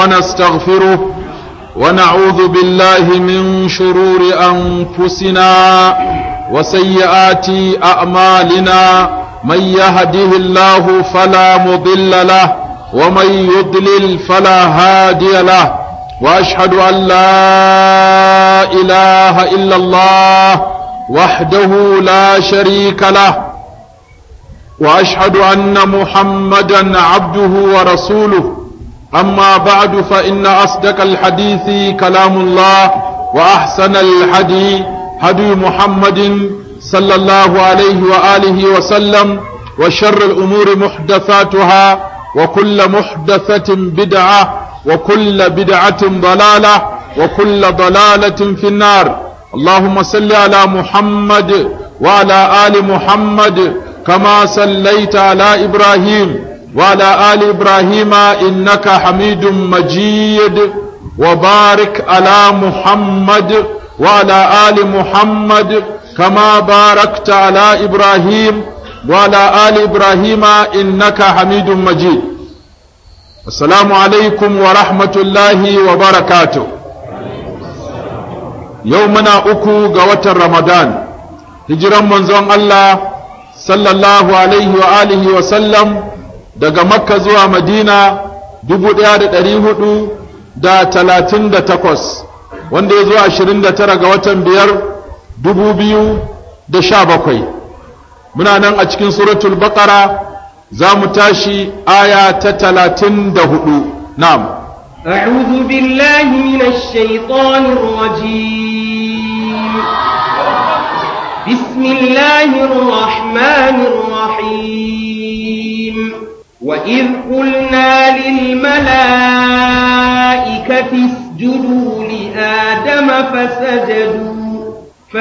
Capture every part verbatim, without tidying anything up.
ونستغفره ونعوذ بالله من شرور أنفسنا وسيئات أعمالنا من يهده الله فلا مضل له ومن يضلل فلا هادي له وأشهد أن لا إله إلا الله وحده لا شريك له وأشهد أن محمدا عبده ورسوله أما بعد فإن أصدق الحديث كلام الله وأحسن الحديث هدي محمد صلى الله عليه وآله وسلم وشر الأمور محدثاتها وكل محدثة بدعة وكل بدعة ضلالة وكل ضلالة في النار. اللهم صل على محمد وعلى آل محمد كما صليت على إبراهيم وعلى آل إبراهيم إنك حميد مجيد وبارك على محمد وعلى آل محمد كما باركت على إبراهيم وعلى آل إبراهيم إنك حميد مجيد. السلام عليكم ورحمة الله وبركاته. يومنا أكو قوة رمضان هجرا منزون الله صلى الله عليه وآله وسلم daga Makka zuwa Madina dubu ɗaya da ɗari hudu da talatin da takwas wanda ya zo ashirin da tara ga watan biyar dubu biyu da sha bakwai. Muna nan a cikin suratul Baqara za mu tashi aya ta talatin da hudu. Na'am. أعوذ بالله من الشيطان الرجيم. بسم الله الرحمن الرحيم. وإذ قلنا للملائكة اسجدوا لآدم فسجدوا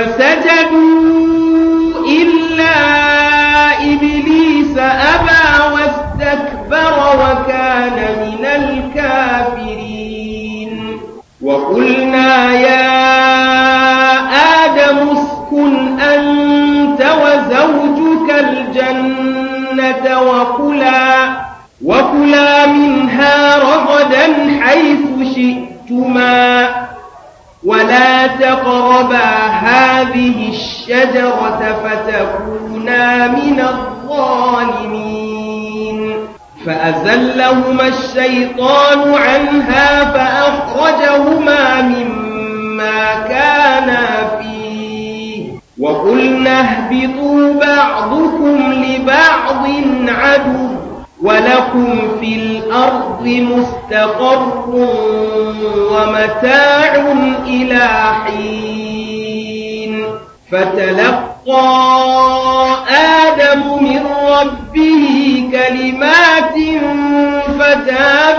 فسجدوا إلا إبليس أبى واستكبر وكان من الكافرين. وقلنا يا آدم اسكن أنت وزوجك الجنة وكلا وكلا منها رغدا حيث شئتما ولا تقربا هذه الشجرة فتكونا من الظالمين. فأزلهما الشيطان عنها فأخرجهما مما كانا فيه وقلنا اهبطوا بعضكم لبعض عدو ولكم في الأرض مستقر ومتاع إلى حين. فتلقى آدم من ربه كلمات فتاب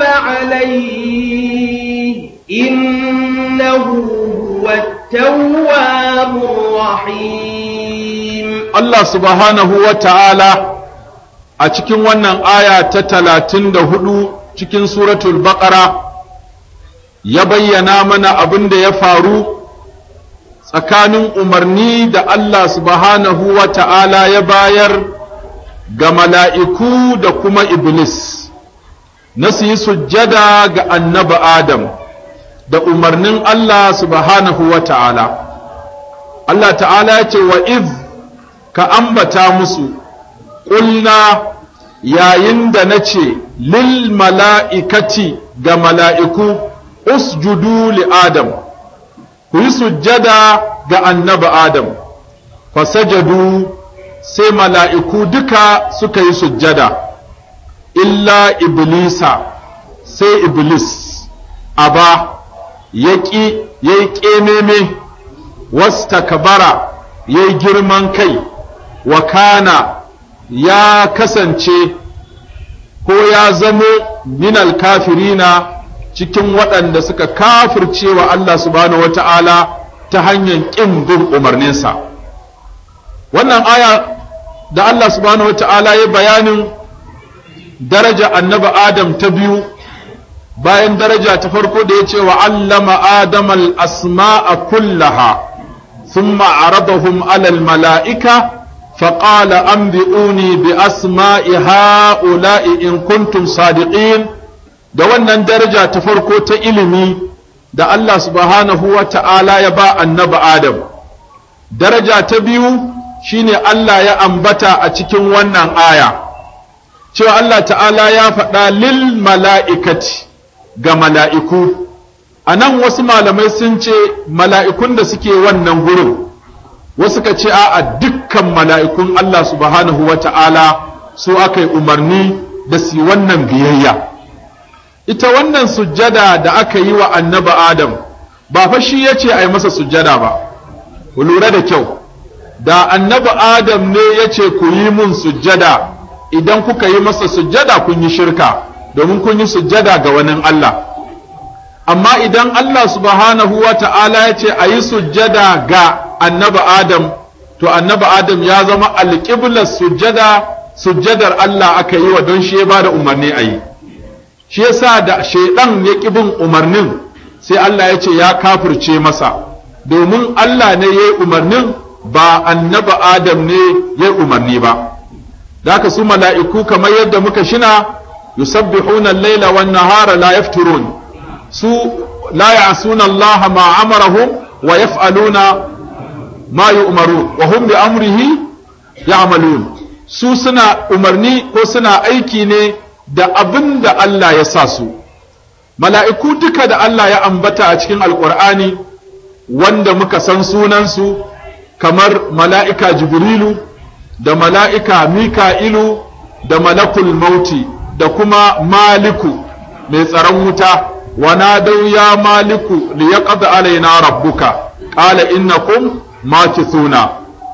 عليه إنه هو التواب الرحيم. الله سبحانه وتعالى a cikin wannan aya ta talatin da hudu cikin suratul baqara ya bayyana mana abin da ya faru tsakanin umarni da Allah subhanahu wa ta'ala ya bayar ga mala'iku da kuma iblis na su yi sujjada ga annabi Adam da umarnin Allah subhanahu wa ta'ala. Allah ta'ala ya ce wa iz ka ambata musu ƙulna yayin da na ce lil mala'ikati ga mala'iku usjudu li Adam, ku yi sujjada ga annabi Adam, fasajadu sai mala'iku duka suka yi sujjada, illa Iblisa sai Iblis, aba ya ƙi ya yi ƙememe, wasta kabara ya yi girman kai, wa kana ya kasance ko ya zamo minal kafirina cikin waɗanda suka kafirce wa Allah subhanahu wata'ala ta hanyar ƙin bin umarninsa. Wannan aya da Allah subhanahu wata'ala ya bayanin daraja annabi Adam ta biyu bayan daraja ta farko da ya ce wa allama Adam al-asma'a kullaha thumma aradahum ala al-mala'ika فقال أنبئوني بأسماء هؤلاء إن كنتم صادقين da wannan daraja ta farko ta ilimi da Allah subhanahu wa ta'ala ya ba annabi Adam. Daraja ta biyu shine Allah ya ambata a cikin wannan aya, cewa Allah ta'ala ya faɗa lil mala'ikati ga mala'iku. A nan wasu malamai sun ce mala'ikun da suke wannan gurin, wasu ka ce a dukkan mala'ikun Allah subhanahu wa ta'ala su aka yi umarni da su wannan biyayya. Ita wannan sujjada da aka yi wa annabi Adam, ba fa shi ya ce a yi masa sujjada ba, ku lura da kyau, da annabi Adam ne ya ce ku yi mun sujjada, idan kuka yi masa sujjada kun yi shirka, domin kun yi sujjada ga wani Allah. Amma idan Allah subhanahu wa ta'ala ya ce a yi sujjada ga annabi Adam, to annabi Adam ya zama alƙiblar sujjada, sujjadar Allah aka yi wa don shi ya ba da umarni a yi. Shi yasa da shaidan ya ƙi bin umarnin, sai Allah ya ce ya kafirce masa, domin Allah ne ya yi umarnin ba annabi Adam ne ya yi umarni ba. Da haka su mala'iku kamar yadda muka shina, yusabbihuna al-laila wan nahara la yafturun. Su la ya'suna Allah ma amarahum wa yaf'aluna ma yu'marun wa hum bi amrihi ya'malun. Su suna umarni ko suna aiki ne da abin da Allah ya sa su. Mala'iku duka da Allah ya ambata a cikin Alƙur'ani wanda muka san sunansu, kamar mala'ika Jibrilu da mala'ika Mika'ilu da malakul mauti da kuma Maliku mai tsaron wuta, wa nadau ya Maliku li yaqdi alaina rabbuka qala innakum makithuna.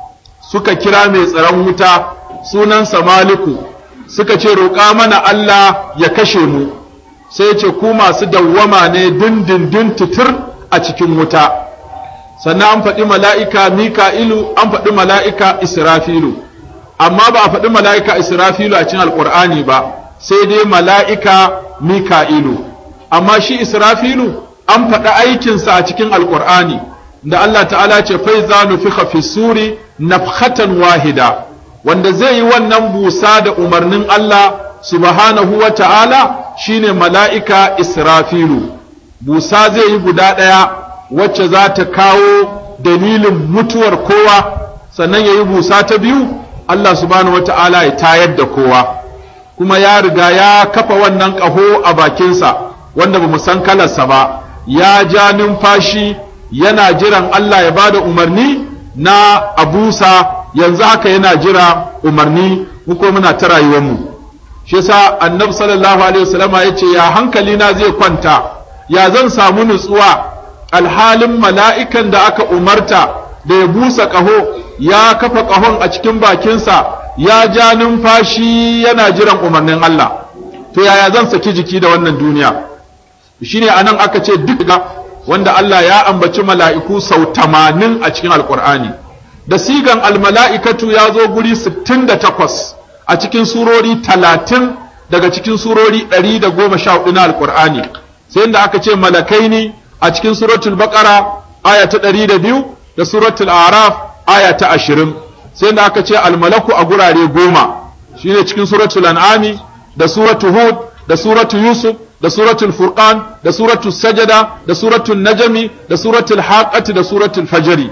Suka kira mai tsaron wuta sunansa Maliku, suka ce roƙa mana Allah ya kashe mu, sai ce ku masu dawwama ne dindindin titir a cikin wuta. Sannan an faɗi mala'ika Mika'ilu, an faɗi mala'ika Israfilu, amma ba a faɗi mala'ika Israfilu a cikin Alƙur'ani ba, sai dai mala'ika Mika'ilu. Amma shi Israfilu an faɗi aikinsa a cikin Alƙur'ani, da Allah ta'ala ce faiza nufikha fi suri nafkhatan wahida, wanda zai yi wannan busa da umarnin Allah subhanahu wa ta'ala shine mala'ika Israfilu. Busa zai yi guda ɗaya wacce za ta kawo dalilin mutuwar kowa, sannan ya yi busa ta biyu Allah subhanahu wa ta'ala ya tayar da kowa. Kuma ya riga ya kafa wannan ƙaho a bakinsa wanda ba mu san kalarsa ba, ya ja numfashi yana jiran Allah ya ba da umarni na abusa, yanzu haka yana jira umarni, muko muna ta rayuwarmu. Shi yasa annabi sallallahu alaihi wasallama ya ce ya hankali na zai kwanta, ya zan samu nutsuwa alhalin mala'ikan da aka umarta da ya busa ƙaho ya kafa ƙahon a cikin bakinsa, ya ja numfashi yana jiran umarnin Allah. To yaya zan saki jiki da wannan duniya? Shine anan aka ce duk ga wanda Allah ya ambaci mala'iku sau tamanin a cikin Alƙur'ani. Da sigan almala'ikatu ya zo guri sittin da takwas a cikin surori talatin daga cikin surori ɗari da goma sha hudu na Alƙur'ani. Sai inda aka ce malakai ne a cikin suratul Baƙara aya ta ɗari da biyu da suratul Araf aya ta ashirin. Sai inda aka ce almalaku a gurare goma, shine cikin suratul An'ami da suratul Hud da suratul Yusuf da suratul Furqan da suratul Sajada da suratul Najmi da suratul Haqqati da suratul Fajri.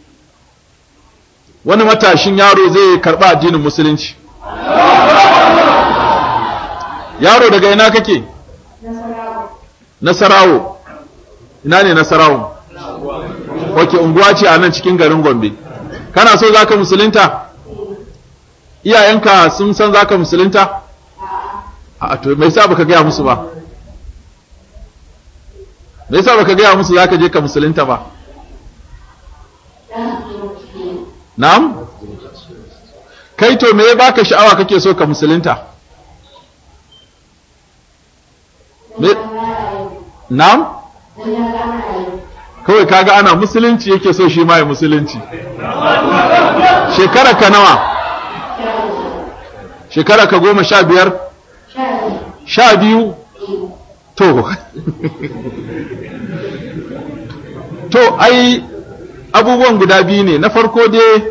Wani matashin yaro zai karɓa addinin musulunci. Yaro daga ina kake? Nasarawo. Ina ne Nasarawo? Wake unguwa ce a nan cikin garin Gombe. Kana so zaka musulunta? Iyayenka sun san zaka musulunta? A to me yasa baka gaya musu ba? Me yasa baka gaya musu zaka je ka musulunta ba? Na'am? Kai to me ya baka sha'awa kake so ka musulunta? Me? Na'am? Kawai kaga ana musulunci yake so shi ma ya musulunci. Shekara ka nawa? Shekara ka goma sha biyar? Sha biyu? To. To, ai, abubuwan guda biyu ne. Na farko dai,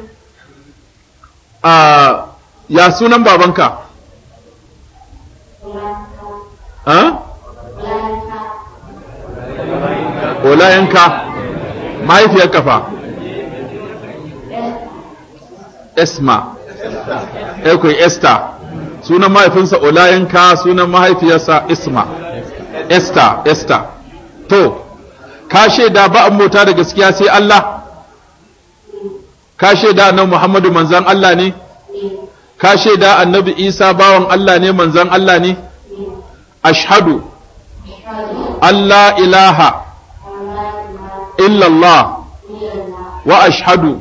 a ya sunan babanka? Ha? Olayenka mahaifiyar kafa Esma Ekoi Esther sunan mahaifinsa Olayenka sunan mahaifiyarsa Isma Esther Esther to ka shaida ba an mota da gaskiya sai Allah ka shaida annabi Muhammadu manzon Allah ne ka shaida annabi Isa bawan Allah ne manzon Allah ne ashhadu alla ilaha illa Allah wa ashhadu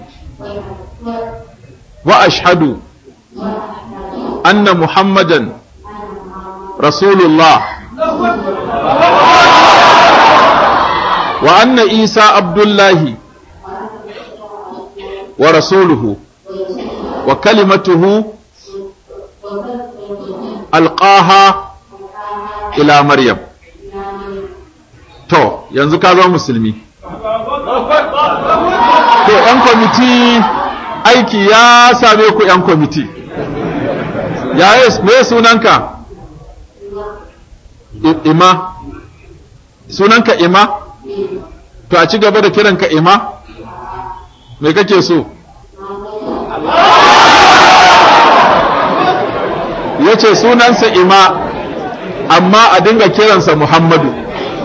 wa ashhadu anna Muhammadan rasulullah wa anna Isa abdullahi wa rasuluhu wa kalimatuhu alqaha ila maryam to yanzu ka zama musulmi to yan kwamiti aiki ya same ku yan kwamiti ya yi me sunanka ima sunanka ima to a ci gaba da kiranka ima me kake so yace sunansa ima amma a dinga kiransa Muhammadu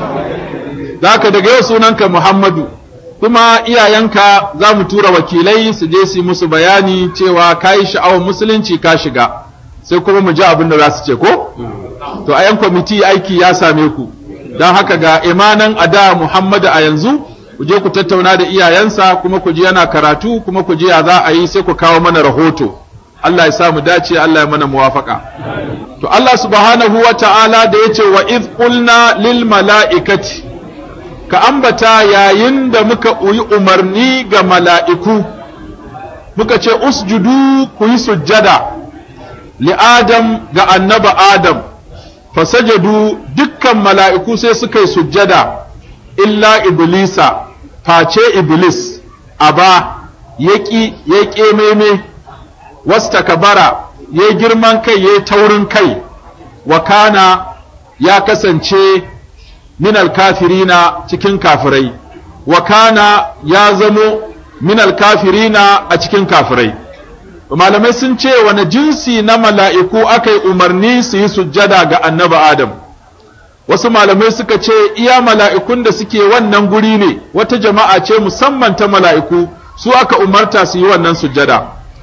zaka daga yau sunanka Muhammadu kuma iyayenka za mu tura wakilai su je su musu bayani cewa kai sha'awar musulunci ka shiga sai kuma mu ji abin da za su ce ko to a yan kwamiti aiki ya same ku don haka ga imanan ada Muhammadu a yanzu ku je ku tattauna da iyayensa kuma ku ji yana karatu kuma ku ji ya za a yi sai ku kawo mana rahoto Allah ya sa mu dace Allah ya mana muwafaka to Allah subhanahu wa ta'ala da yace wa iz qulna lil mala'ikati ka ambata yayin da muka uyi umarni ga mala'iku muka ce usjudu ku yi sujjada li adam ga annaba adam fasajadu dukkan mala'iku sai suka yi sujjada illa iblisa face iblis aba yaki yake meme wastakbara yayi girman kai yayi taurin kai wa kana ya kasance minal kafirina cikin kafirai wa kana ya zamo minal kafirina a cikin kafirai malamai sun ce wani jinsi na mala'iku aka yi umarni su yi sujjada ga annabi adam wasu malamai suka ce iya mala'ikun da suke wannan guri ne wata jama'a ce musamman ta mala'iku su aka umarta su yi wannan sujjada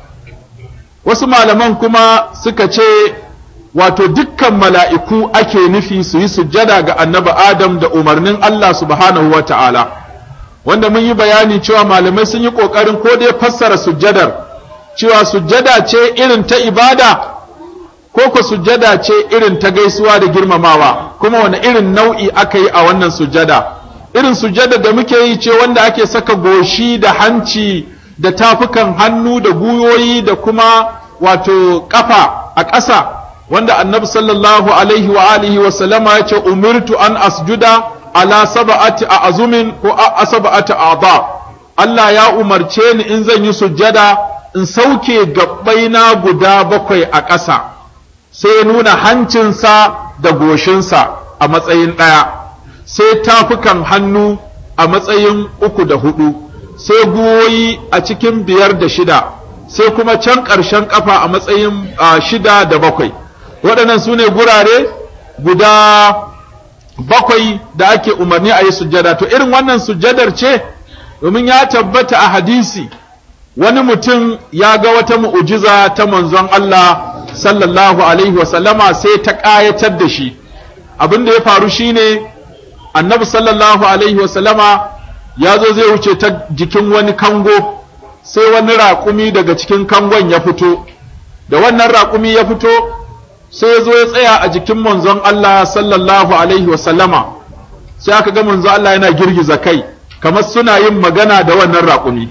wasu malaman kuma suka ce wato dukkan mala'iku ake nufi su yi sujjada ga annabi Adam da umarnin Allah subhanahu wa ta'ala, wanda mun yi bayani cewa malamai sun yi ƙoƙarin ko dai fassara sujjadar, cewa sujjada ce irin ta ibada, ko ku sujjada ce irin ta gaisuwa da girmamawa, kuma wani irin nau'i aka yi a wannan sujjada. Irin sujjada da muke yi ce wanda ake saka goshi da hanci da tafukan hannu da guyoyi da kuma wato ƙafa a ƙasa. wanda annabi sallallahu alaihi wa alihi wa sallama ya ce umirtu an asjuda ala sab'ati a'zumin ko sab'ati a'dha Allah ya umarce ni in zan yi sujjada in sauke gabbaina guda bakwai a ƙasa sai nuna hancinsa da goshinsa a matsayin ɗaya sai tafukan hannu a matsayin uku da hudu sai guwoyi a cikin biyar da shida sai kuma can ƙarshen ƙafa a matsayin shida da bakwai waɗannan su ne gurare guda bakwai da ake umarni a yi sujjada to irin wannan sujjadar ce domin ya tabbata a hadisi wani mutum ya ga wata mu'ujiza ta manzon Allah sallallahu alaihi wasallama sai ta ƙayatar da shi abin da ya faru shine annabi sallallahu alaihi wasallama ya zo zai wuce ta jikin wani kango sai wani raƙumi daga cikin kangon ya fito da wannan raƙumi ya fito sai ya zo ya tsaya a jikin manzon Allah sallallahu alaihi wasallama sai aka ga manzon Allah yana girgiza kai kamar suna yin magana da wannan raƙumi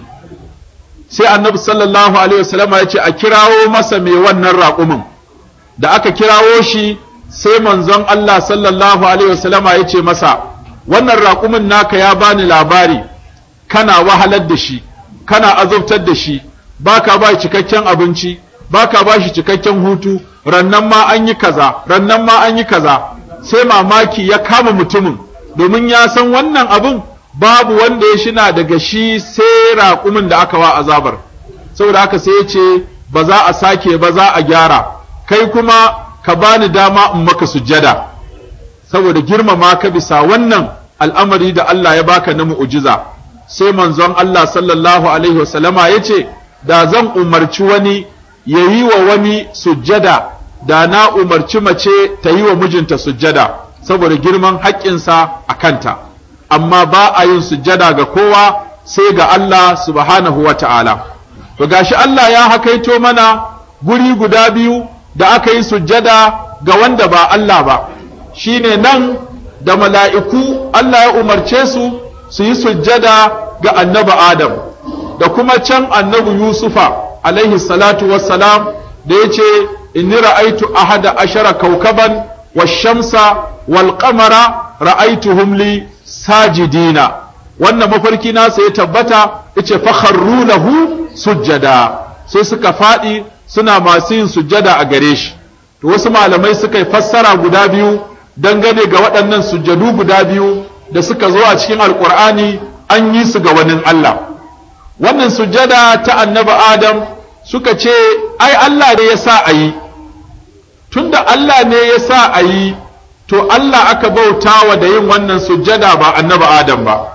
sai annabi sallallahu alaihi wasallama ya ce a kirawo masa mai wannan raƙumin da aka kirawo shi sai manzon Allah sallallahu alaihi wasallama ya ce masa wannan raƙumin naka ya bani labari kana wahalar da shi kana azabtar da shi baka ba cikakken abinci baka ba shi cikakken hutu rannan ma an yi kaza rannan ma an yi kaza sai mamaki ya kama mutumin domin ya san wannan abin babu wanda ya shina daga shi sai raƙumin da aka wa azabar saboda haka sai ya ce ba za a sake ba za a gyara kai kuma ka bani dama in maka sujjada saboda girmama ka bisa wannan al'amari da Allah ya baka na mu'ujiza sai manzon Allah sallallahu alaihi wasallama ya ce da zan umarci wani ya yi wa wani sujjada da na umarci mace ta yi wa mijinta sujjada saboda girman haƙƙinsa a kanta amma ba a yin sujjada ga kowa sai ga Allah subhanahu wa ta'ala to gashi Allah ya hakaito mana guri guda biyu da aka yi sujjada ga wanda ba Allah ba shine nan da mala'iku Allah ya umarce su su yi sujjada ga annabi Adam da kuma can annabi Yusufa alaihi salatu wassalam da ya ce inni ra'aitu ahada ashara kaukaban wash-shamsa wal-qamara ra'aituhum li sajidina wannan mafarki nasa ya tabbata yace fakharru lahu sujjada sai suka fadi suna masu yin sujjada a gare shi to wasu malamai suka yi fassara guda biyu dangane ga waɗannan sujjadu guda biyu da suka zo a cikin alkur'ani an yi su ga wani Allah wannan sujjada ta annabi Adam suka ce ai Allah ne ya sa a yi tunda Allah ne ya sa a yi to Allah aka bautawa da yin wannan sujjada ba annabi Adam ba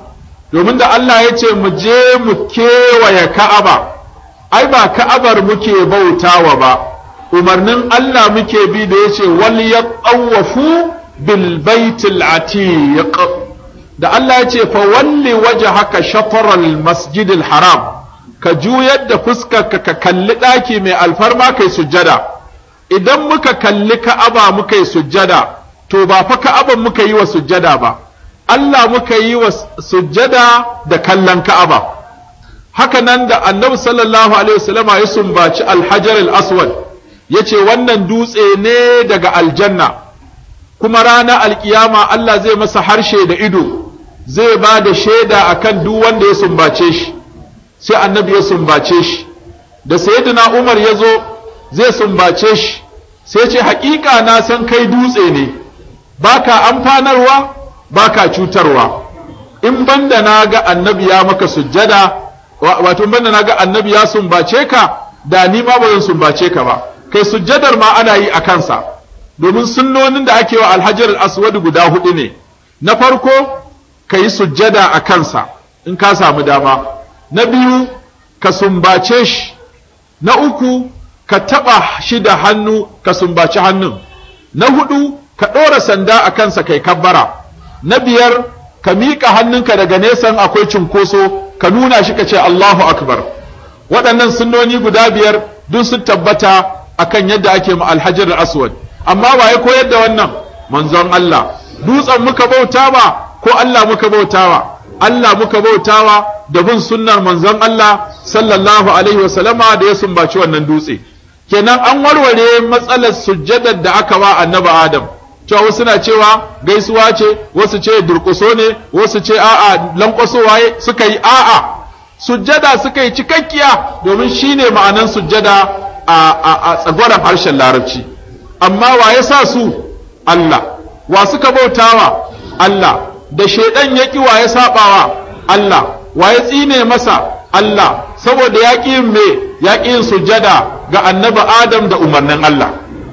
domin da Allah ya ce mu je mu kewaye Ka'aba ai ba Ka'abar muke bautawa ba umarnin Allah muke bi da yace wal yaqawafu bil baitil atiq da Allah ya ce fa walli wajhaka shatral masjidil haram ka juyar da fuskarka ka kalli daki mai alfarma kai sujjada idan muka kalli Ka'aba muka yi sujjada to ba fa Ka'aban muka yi wa sujjada ba Allah muka yi wa sujjada da kallon Ka'aba haka nan da Annabi sallallahu alaihi wasallama ya sumbaci al-Hajar al-Aswad yace wannan dutse ne daga aljanna kuma rana alkiyama Allah zai masa harshe da ido zai ba da shaida akan duk wanda ya sumbace shi sai Annabi ya sumbace shi da sayyidina Umar ya zo zai sumbace shi sai ce haƙiƙa na san kai dutse ne baka amfanarwa baka cutarwa in banda na ga annabi ya maka sujjada wato banda na ga annabi ya sumbace ka da ni ma ba zan sumbace ka ba kai sujjadar ma ana yi a kansa domin sunnonin da ake wa alhajar al-aswad guda hudu ne na farko kai sujjada a kansa in ka samu dama na biyu ka sumbace shi na uku ka taba shi da hannu ka sumbaci hannun na hudu ka ɗora sanda a kansa kai kabbara na biyar ka miƙa hannunka daga nesan akwai cinkoso ka nuna shi ka ce Allahu akbar waɗannan sunnoni guda biyar duk sun tabbata akan yadda ake ma alhajar al-aswad amma waye koyar da wannan manzon Allah dutsen muka bauta ba ko Allah muka bautawa Allah muka bautawa da bin sunnar manzon Allah sallallahu alaihi wasallama da ya sumbaci wannan dutse kenan an warware matsalar sujjadar da aka wa annabi Adam cewa wasu na cewa gaisuwa ce wasu ce durƙuso ne wasu ce a'a lankwasowa suka yi a'a sujjada suka yi cikakkiya domin shine ma'anan sujjada a a tsagwaron harshen larabci amma wa ya sa su Allah wa suka bautawa Allah da shedan yaki wa ya sabawa Allah wa ya tsine masa Allah saboda yaki yin me yaki yin sujjada ga annabi Adam da umarnin Allah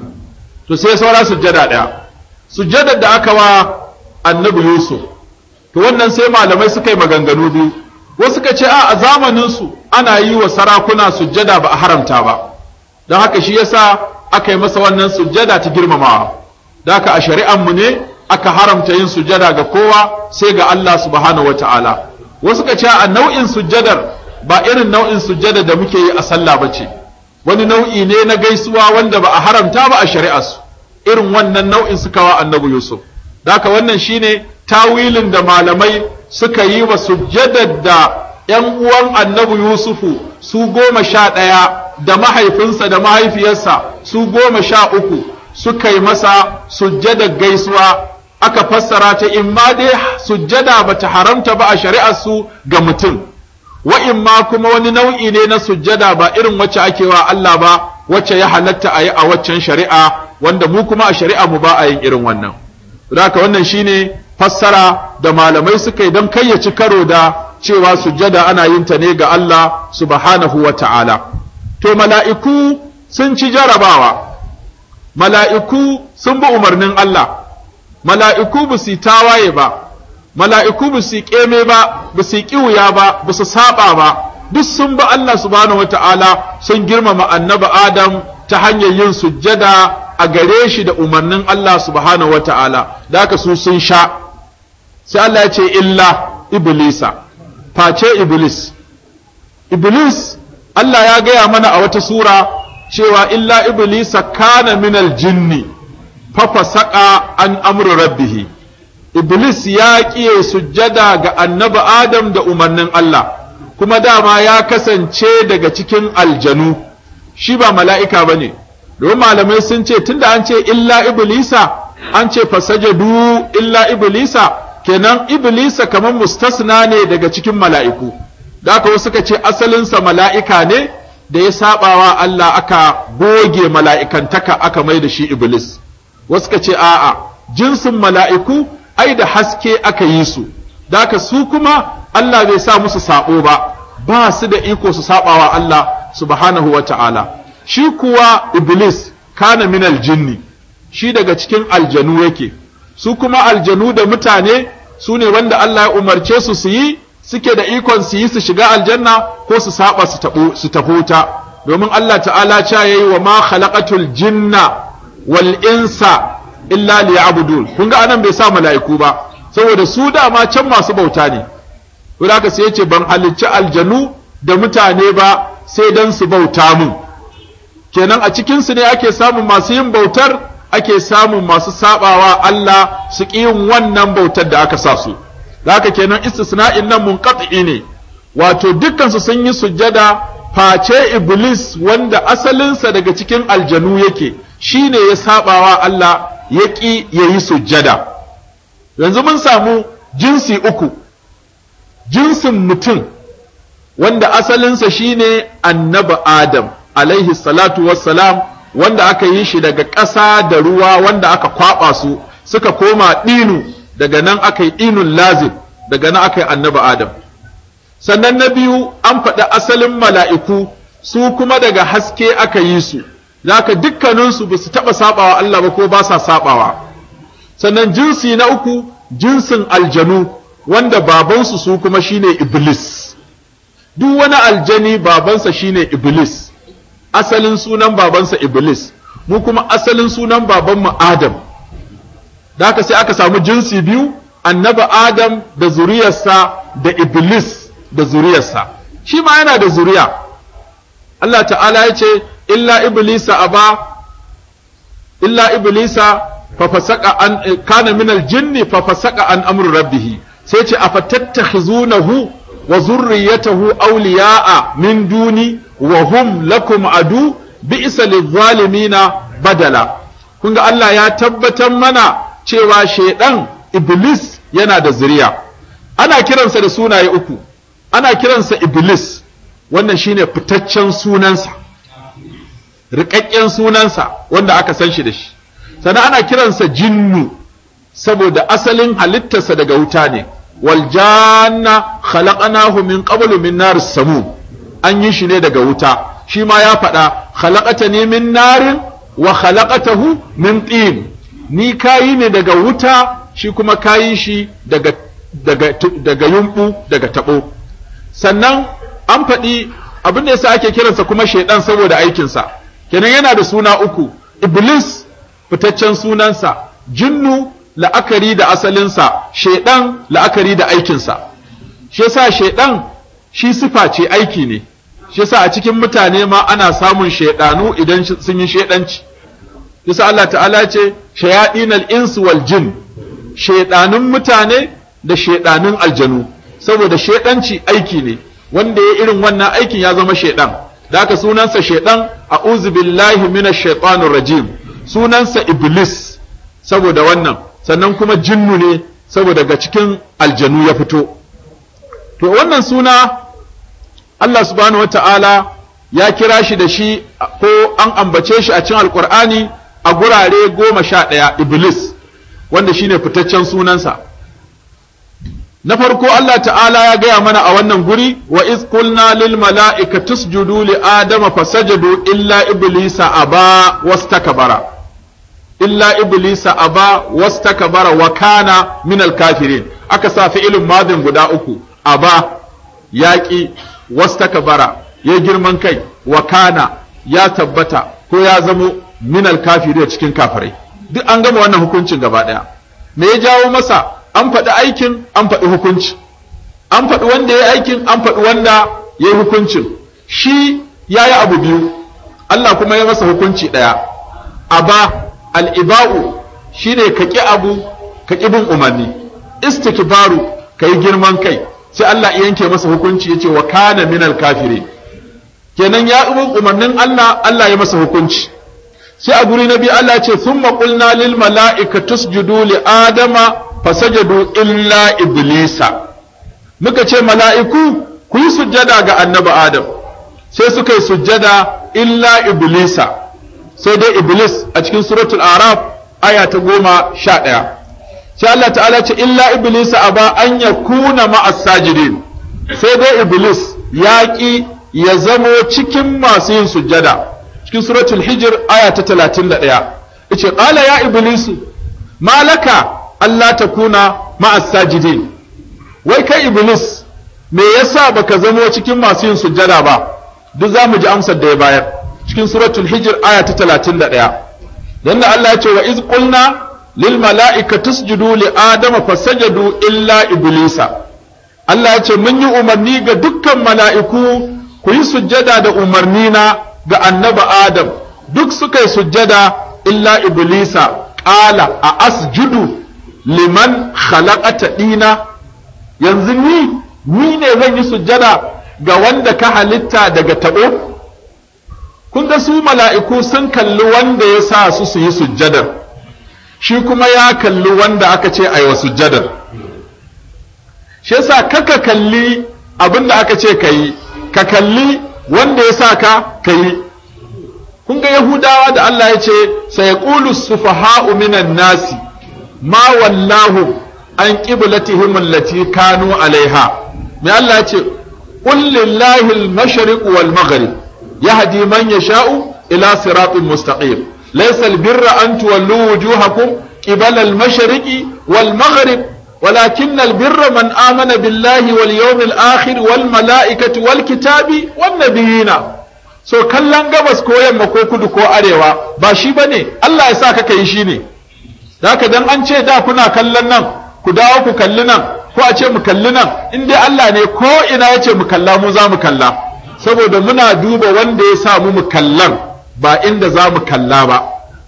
to sai saura sujjada daya sujjadar da aka wa annabi Yusuf to wannan sai malamai suka yi maganganu biyu wasu suka ce a a zamanin su ana yi wa sarakuna sujjada ba a haramta ba don haka shi yasa aka yi masa wannan sujjada ta girmamawa don haka a shari'an mu ne aka haramta yin sujjada ga kowa sai ga Allah subhanahu wataala wasu suka ce a nau'in sujjadar ba irin nau'in sujjada da muke yi a sallah bace wani nau'i ne na gaisuwa wanda ba a haramta ba a shari'ar su irin wannan nau'in suka wa annabi Yusuf daka wannan shine tawilin da malamai suka yi wa sujjadar da ƴan uwan annabi Yusufu su goma sha ɗaya da mahaifinsa da mahaifiyarsa su goma sha uku suka yi masa sujjadar gaisuwa aka fassara ta imma dai sujjada bata haramta ba a shari'ar su ga mutum wa imma kuma wani nau'i ne na sujjada ba irin wacce ake wa Allah ba wacce ya halatta a yi a waccan shari'a wanda mu kuma a shari'a mu ba a yin irin wannan haka wannan shine fassara da malamai suka yi don kai ya ci karo da cewa sujjada ana yin ta ne ga Allah subhanahu wa ta'ala. To mala'iku sun ci jarabawa, mala'iku sun bi umarnin Allah, mala'iku ba su tawaye ba, mala'iku ba su ƙeme ba, ba su ƙiwuya ba, ba su saba ba, duk sun bi Allah subhanahu wa ta'ala sun girmama annabi Adam ta hanyar yin sujjada a gare shi da umarnin Allah subhanahu wa ta'ala, da haka su sun sha. Sai Allah ya ce illa iblisa, face iblis. Iblis Allah ya gaya mana a wata sura cewa illa iblisa kana minal jinni fa fasaqa an amri rabbih. Iblis ya kiye sujjada ga annabi Adam da umarnin Allah, kuma dama ya kasance daga cikin aljanu, shi ba mala'ika bane. Domin malamai sun ce tunda an ce illa iblisa, an ce fasajadu illa iblisa, kenan iblisa kamar mustasna ne daga cikin mala'iku. Da aka wasu suka ce asalinsa mala'ika ne da ya sabawa Allah aka goge mala'ikantaka aka mai da shi iblis. Wasu suka ce a'a, jinsin mala'iku ai da haske aka yi su, da aka su kuma Allah bai sa musu sabo ba, ba su da iko su sabawa Allah subhanahu wa ta'ala. Shi kuwa iblis kana minal jinni, shi daga cikin aljanu yake, su kuma aljanu da mutane su ne wanda Allah ya umarce su su yi, suke da ikon su yi su shiga aljanna ko su saba su tabu su tafuta. Domin Allah ta'ala ce yayi wa ma khalaqatul jinna wal insa illa liya'budun. Kun ga anan bai sa mala'iku ba, saboda su dama can masu bauta ne. Kuma haka sai yace ban halicci aljanu da mutane ba sai dan su bauta mun. Kenan a cikin su ne ake samun masu yin bautar, ake samun masu sabawa Allah su ƙi yin wannan bautar da aka sa su. Da haka kenan istisna'in nan munqati ne, wato dukkan su sun yi sujjada face iblis wanda asalinsa daga cikin aljanu yake, shine ya sabawa Allah ya ƙi yayi sujjada. Yanzu mun samu jinsi uku, jinsin mutum wanda asalinsa shine annabi Adam alaihi salatu wassalam, wanda aka yi shi daga ƙasa da ruwa wanda aka kwaɓa su suka koma ɗinu, daga nan aka yi ɗinun lazim, daga nan aka yi annabi Adam. Sannan na biyu an faɗi asalin mala'iku, su kuma daga haske aka yi su, zaka dukkaninsu ba su taɓa saɓawa Allah ba ko ba sa saɓawa. Sannan jinsi na uku jinsin aljanu, wanda babansu su kuma shine Iblis. Duk wani aljani babansa shine Iblis. Asalin sunan babansa Iblis, mu kuma asalin sunan babanmu Adam. Da haka sai aka samu jinsi biyu, annabi Adam da zuriyarsa da Iblis da zuriyarsa. Shi ma yana da zuriya. Allah ta'ala ya ce, illa Iblisa aba, illa Iblisa fa fasaka an kana minal jinni fa fasaka an amru rabbih. Sai ce afatattakhizunahu wa zurriyatahu awliya'a min duni wa hum lakum adu bi'sa lidh-dhalimina badala. Kun ga Allah ya tabbatar mana cewa shedan Iblis yana da zuriya. Ana kiransa da sunaye uku. Ana kiransa Iblis, wannan shine fitaccen sunansa, riƙaƙƙen sunansa wanda aka san shi da shi. Sannan ana kiransa jinnu saboda asalin halittarsa daga wuta ne. Wal janna khalaqnahu min qablu min naris samum. An yi shi ne daga wuta. Shi ma ya faɗa khalaqatani min narin wa khalaqatahu min tin. Ni kayi ne daga wuta, shi kuma kayi shi daga daga daga yumbu daga tabo. Sannan an faɗi abin da yasa ake kiransa kuma shaidan saboda aikinsa. Kenan yana da suna uku, Iblis fitaccen sunansa, jinnu la'akari da asalinsa, shaidan la'akari da aikinsa. Shi yasa shaidan shi sifa ce, aiki ne. Shi yasa a cikin mutane ma ana samun shaidanu idan sun yi shaidanci. Yasa Allah ta'ala ce shayadinal insu wal jin, shaidanun mutane da shaidanun aljanu, saboda shaidanci aiki ne, wanda ya irin wannan aikin ya zama shaidan. Da haka sunansa shaidan, a'udhu billahi minash shaitanir rajim. Sunansa Iblis saboda wannan, sannan kuma jinnu ne saboda daga cikin aljanu ya fito. To wannan suna Allah subhanahu wata'ala ya kira shi da shi ko an ambace shi a cikin Alƙur'ani a gurare goma sha ɗaya, Iblis, wanda shine fitaccen sunansa. na farko Allah ta'ala ya gaya mana a wannan guri wa iz qulna lil mala'ikati isjudu li adama fasajadu illa iblisa aba wastakbara illa iblisa aba wastakbara wa kana min al kafirin aka sa fi'ilun madin guda uku aba yaqi wastakbara ya girman kai wa kana ya tabbata ko ya zamo min al kafirin cikin kafirai duk an gama wannan hukuncin gaba daya me ya jawo masa an faɗi aikin an faɗi hukunci an faɗi wanda ya yi aikin an faɗi wanda ya yi hukuncin shi ya yi abu biyu Allah kuma ya masa hukunci ɗaya aba al'iba'u shi ne ka ƙi abu ka ƙi bin umarni istikbaru ka yi girman kai sai Allah ya yanke masa hukunci ya ce wa kana minal kafire kenan ya bin umarnin Allah Allah ya masa hukunci sai a guri na biyu Allah ce thumma qulna lil mala'ikati isjudu li adama fasajadu illa iblisa muka ce mala'iku ku yi sujjada ga annabi adam sai suka yi sujjada illa iblisa sai dai iblis a cikin suratul araf aya ta goma sha ɗaya sai Allah ta'ala ce illa iblisa aba an yakuna ma'as sajidin sai dai iblis ya ki ya zamo cikin masu yin sujjada cikin suratul hijr aya ta talatin da ɗaya yace qala ya iblisu malaka Allah ta kuna ma'as sajidin wai kai iblis me yasa baka zamo cikin masu yin sujjada ba duk zamu ji amsar da ya bayar cikin suratul hijr aya ta talatin da ɗaya dan Allah ya ce wa iz qulna lil mala'ikati isjudu li adama fasajadu illa iblisa Allah ya ce mun yi umarni ga dukkan mala'iku ku yi sujjada da umarni na ga annabi adam duk suka yi sujjada illa iblisa qala a asjudu liman khalaqata dina yanzu ni ni ne zan yi sujjada ga wanda ka halitta daga tabo kun ga su mala'iku sun kalli wanda ya sa su su yi sujjadar shi kuma ya kalli wanda aka ce ayi wa sujjadar shi yasa kaka kalli abinda aka ce kai ka kalli wanda ya sa ka kai kun ga yahudawa da Allah ya ce sayaqulu sufaha'u minan nasi ma wallahu an qiblatihim allati kanu alaiha mai Allah ya ce qul lillahi al-mashriq wal maghrib yahdi man yasha'u ila siratin mustaqim laysa al-birra an tuwallu wujuhakum qibala al-mashriq wal maghrib ولكن البر من آمن بالله واليوم الآخر والملائكة والكتاب والنبيين so kallon gabas ko yamma ko kudu ko arewa ba shi bane Allah ya sa ka kai shi ne haka dan an ce da kuna kallon nan ku dawo ku kalli nan ko a ce mu kalli nan in dai Allah ne ko ina yace mu kalla mu za mu kalla saboda muna duba wanda ya sa mu mu kallan ba inda za mu kalla ba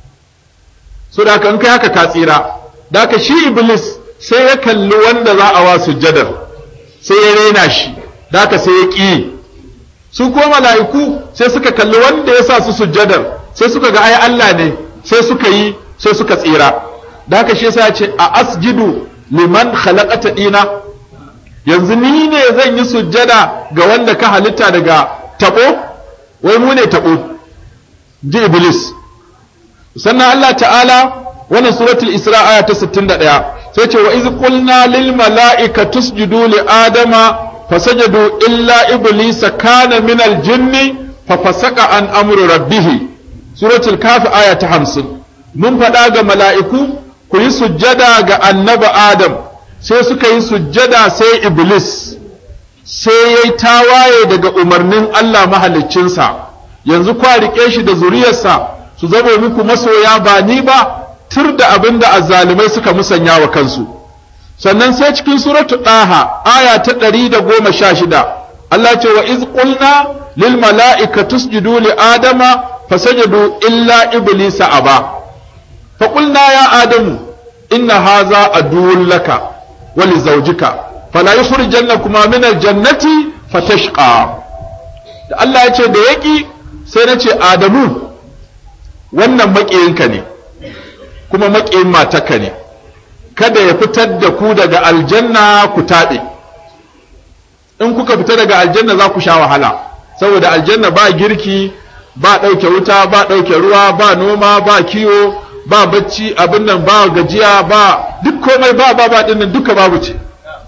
so da haka in kai haka ka tsira da haka shi iblis sai ya kalli wanda za a wa sujjadar sai ya rena shi da haka sai ya ƙi su ko mala'iku sai suka kalli wanda ya sa su sujjadar sai suka ga ai Allah ne sai suka yi sai suka tsira da haka shi yasa ya ce a asjidu liman khalaqata dina yanzu ni ne zan yi sujjada ga wanda ka halitta daga tabo wai mu ne tabo ji iblis sannan Allah ta'ala wannan suratul isra aya ta sittin da ɗaya sai ce wa iz qulna lil mala'ikati isjudu li adama fasajadu illa iblisa kana min al jinni fa fasaqa an amri rabbih suratul kaf aya ta hamsin mun faɗa ga mala'iku ku yi sujjada ga annabi adam sai suka yi sujjada sai iblis sai yayi tawaye daga umarnin Allah mahaliccinsa yanzu kwa rike shi da zuriyarsa su zama muku masoya ba ni ba tur da abin da azzalimai suka musanya wa kansu sannan sai cikin suratu ɗaha aya ta ɗari da goma sha shida Allah ce wa iz qulna lil mala'ikati isjudu li adama fasajadu illa iblisa aba fa qulna ya adamu inna hadha aduwwun laka wa li zawjika fala yukhrijannakuma min al jannati fatashqa da Allah ya ce da yaki sai na ce adamu wannan maƙiyinka ne kuma maƙiyin matarka ne kada ya fitar da ku daga aljanna ku taɓe in kuka fita daga aljanna za ku sha wahala saboda aljanna ba girki ba ɗauke wuta ba ɗauke ruwa ba noma ba kiwo ba bacci abin nan ba gajiya ba duk komai ba ba ba ɗin nan duka babu ce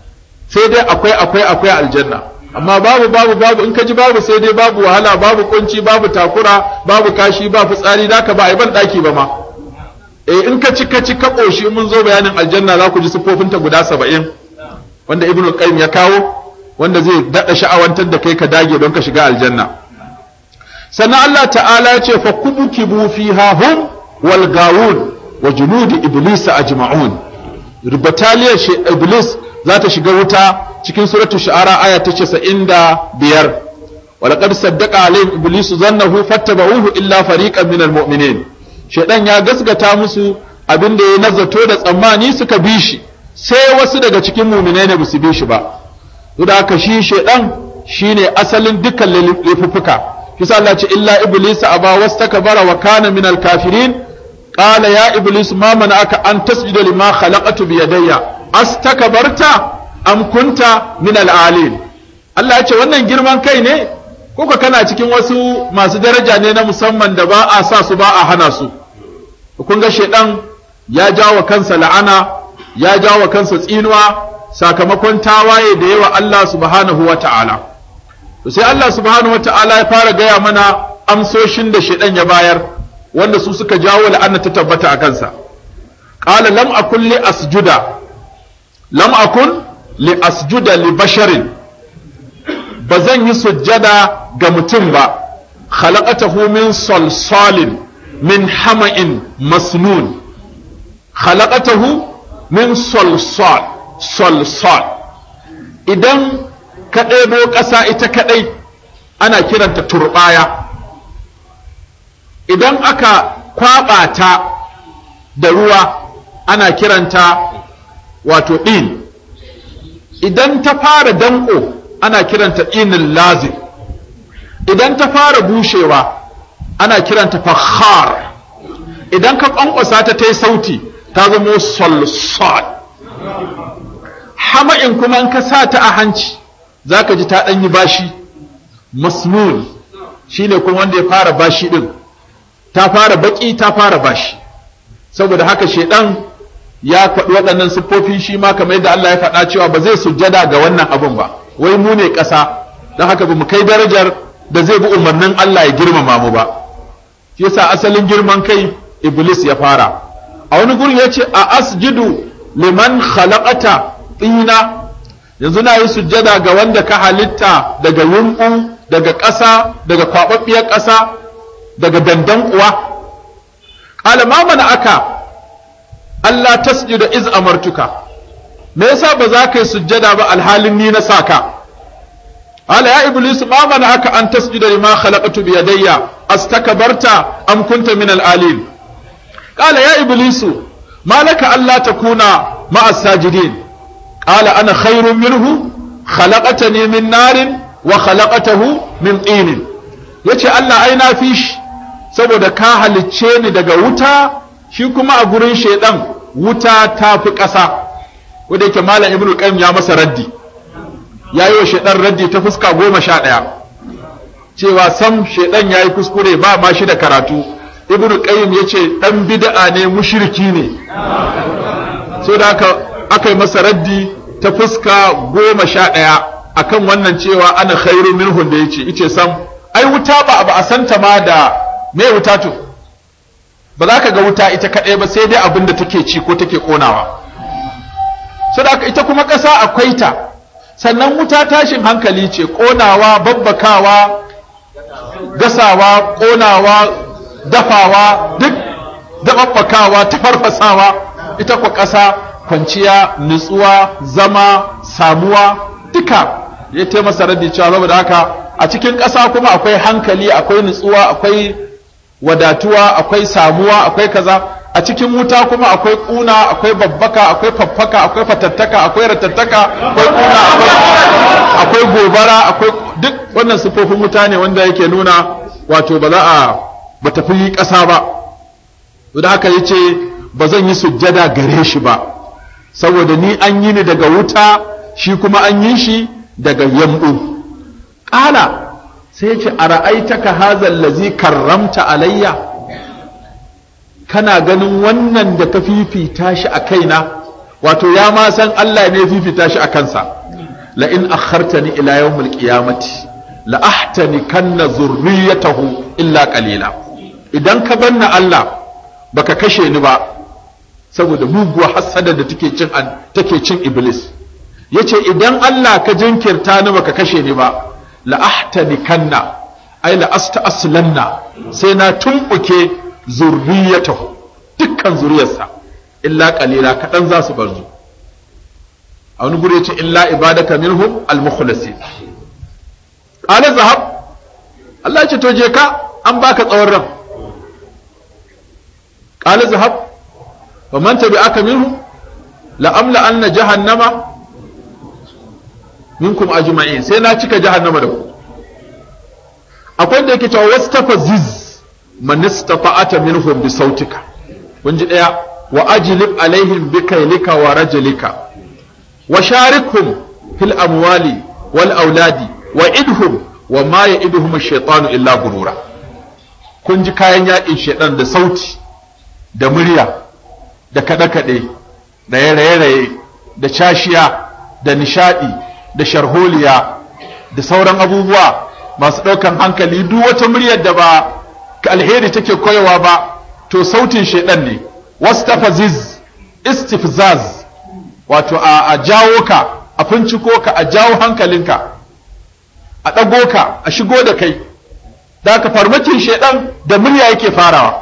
sai dai akwai akwai akwai aljanna, amma babu babu babu in ka ji babu sai dai babu wahala, babu kunci, babu takura, babu kashi, ba fitsari, da ka ba a ban daki ba ma. eh in ka ci ka ci ka koshi mun zo bayanin aljanna za ku ji sifofinta guda saba'in wanda ibnu qayyim ya kawo, wanda zai dada sha'awantar da kai ka dage don ka shiga aljanna. sannan Allah ta'ala ya ce fa kubukibu fiha hum wal gawun wa junudi iblis ajma'un. bataliyar iblis za ta shiga wuta cikin suratul shu'ara aya ta casa'in da biyar. walaqad saddaqa alayhim iblis zannahu fattaba'uhu illa fariqan minal mu'minin. shedan ya gasgata musu abinda ya nazato da tsammani suka bi shi, sai wasu daga cikin mu'minai ne basu bi shi ba. da haka shi shedan shine asalin dukkan laifuffuka. kisa Allah ce illa iblis aba wastakbara wa kana minal kafirin. qala ya iblis ma mana'aka an tasjuda lima khalaqtu bi yadayya astakbarta am kunta minal alin. Allah ya ce wannan girman kai ne ko ka kana cikin wasu masu daraja ne na musamman da ba a sa su ba a hana su. kun ga shedan ya jawo kansa la'ana, ya jawo kansa tsinuwa sakamakon tawaye da yawa Allah subhanahu wata'ala. to sai Allah subhanahu wata'ala ya fara gaya mana amsoshin da shedan ya bayar wanda su suka jawo la'ana ta tabbata a kansa. qala lam akun li asjuda lam akun li asjuda li basharin, bazan yi sujjada ga mutum ba. khalaqatahu min salsalin min hama'in masnun. khalaqatahu min salsal salsal. idan ka ɗebo ƙasa ita kaɗai ana kiranta turɓaya, idan aka kwaɓa ta da ruwa ana kiranta wato ɗin, idan ta fara danƙo ana kiranta ɗinin lazim, idan ta fara bushewa ana kiranta fakhar, idan ka ƙwanƙwasa ta ta yi sauti ta zama salsal. hama'in kuma in ka sa ta a hanci za ka ji ta ɗanyi bashi. masnun shine kuma wanda ya fara bashi ɗin, ta fara baƙi ta fara bashi. saboda haka shedan ya faɗi waɗannan siffofi shi ma kamar yadda Allah ya faɗa cewa ba zai sujjada ga wannan abun ba, wai mu ne ƙasa, don haka ba mu kai darajar da zai bi umarnin Allah ya girmama mu ba. shi yasa asalin girman kai iblis ya fara. a wani gurin ya ce a asjudu liman khalaqata tsina, yanzu na yi sujjada ga wanda ka halitta daga yunƙu, daga ƙasa, daga kwaɓaɓɓiyar ƙasa, daga dandan uwa. qala ma mana aka Allah tasjuda iz amartuka, me yasa ba za ka yi sujjada ba alhalin ni na saka. qala ya iblis ma mana aka an tasjuda lima khalaqtu bi yadayya astakbarta am kunta min al-alin. qala ya iblis ma laka alla takuna ma as-sajidin. qala ana khairun minhu khalaqtani min narin wa khalaqtahu min tin. yace Allah ai na fi shi saboda ka halicce ni daga wuta, shi kuma a gurin shedan wuta ta fi ƙasa. wanda yake malam ibnu qayyim ya masa raddi, ya yi wa shedan raddi ta fuska goma sha ɗaya cewa sam shedan ya yi kuskure ba ma shi da karatu. ibnu qayyim ya ce ɗan bid'a ne, mushriki ne. so da aka aka yi masa raddi ta fuska goma sha ɗaya akan wannan cewa ana khairu minhum da yace ice sam ai wuta ba ba a santa ma da me wuta to ba za ka ga wuta ita kaɗai ba sai dai abin da take ci ko take ƙonawa. saboda ita kuma ƙasa akwai ta, sannan wuta tashin hankali ce, ƙonawa, babbakawa, gasawa, ƙonawa, dafawa, duk dababbakawa, tafarfasawa. ita kwa ƙasa kwanciya, nutsuwa, zama, samuwa, duka ya taimaka masa raddi cewa saboda haka a cikin ƙasa kuma akwai hankali, akwai nutsuwa, akwai wadatuwa, akwai samuwa, akwai kaza. a cikin wuta kuma akwai kuna, akwai babbaka, akwai faffaka, akwai fatattaka, akwai ratattaka, akwai kuna, akwai, akwai gobara, akwai duk wannan sifofin wuta ne wanda yake nuna wato ba za a ba tafi ƙasa ba. da haka yace ba zan yi sujjada gare shi ba saboda ni an yi ni daga wuta, shi kuma an yi shi daga yambu. qala sai yace ara'aitaka hazal ladzi karramta alayya, kana ganin wannan da ka fifita shi a kaina, wato ya ma san Allah ne fifita shi a kansa. la in akhartani ila yawmil qiyamati la ahtanikanna zurriyatahu illa qalila idan ka banna Allah baka kashe ni ba saboda muguwa hasada da take cin take cin iblis yace idan Allah ka jinkirta ni baka kashe ni ba la ahtanikanna ay la asta'aslanna sai na tumbuke zurriyatahu dukkan zuriyarsa illa qalila kadan za su barzu a wani gure yace illa ibadaka minhum al-mukhlasin qala zahab Allah ya ce to je ka an baka tsawon ran qala zahab wa man tabi'aka minhum la amla anna jahannama minkum ajma'in sai na cika jahannama da ku akwai da yake cewa wastafaziz man istata'ata minhum bi sautika kun ji daya wa ajlib alaihim bi kaylika wa rajlika wa sharikhum fil amwali wal auladi wa idhum wa ma ya'iduhum ash-shaytanu illa gurura kun ji kayan yakin shedan da sauti da murya da kada-kade da raye-raye da cashiya da nishadi da sharholiya da sauran abubuwa masu ɗaukan hankali duk wata muryar da ba ka alheri take koyawa ba to sautin shedan ne wastafaziz istifzaz wato a, a jawo ka a finciko ka a jawo hankalinka a ɗago ka a shigo da kai da ka farmakin shedan da murya yake farawa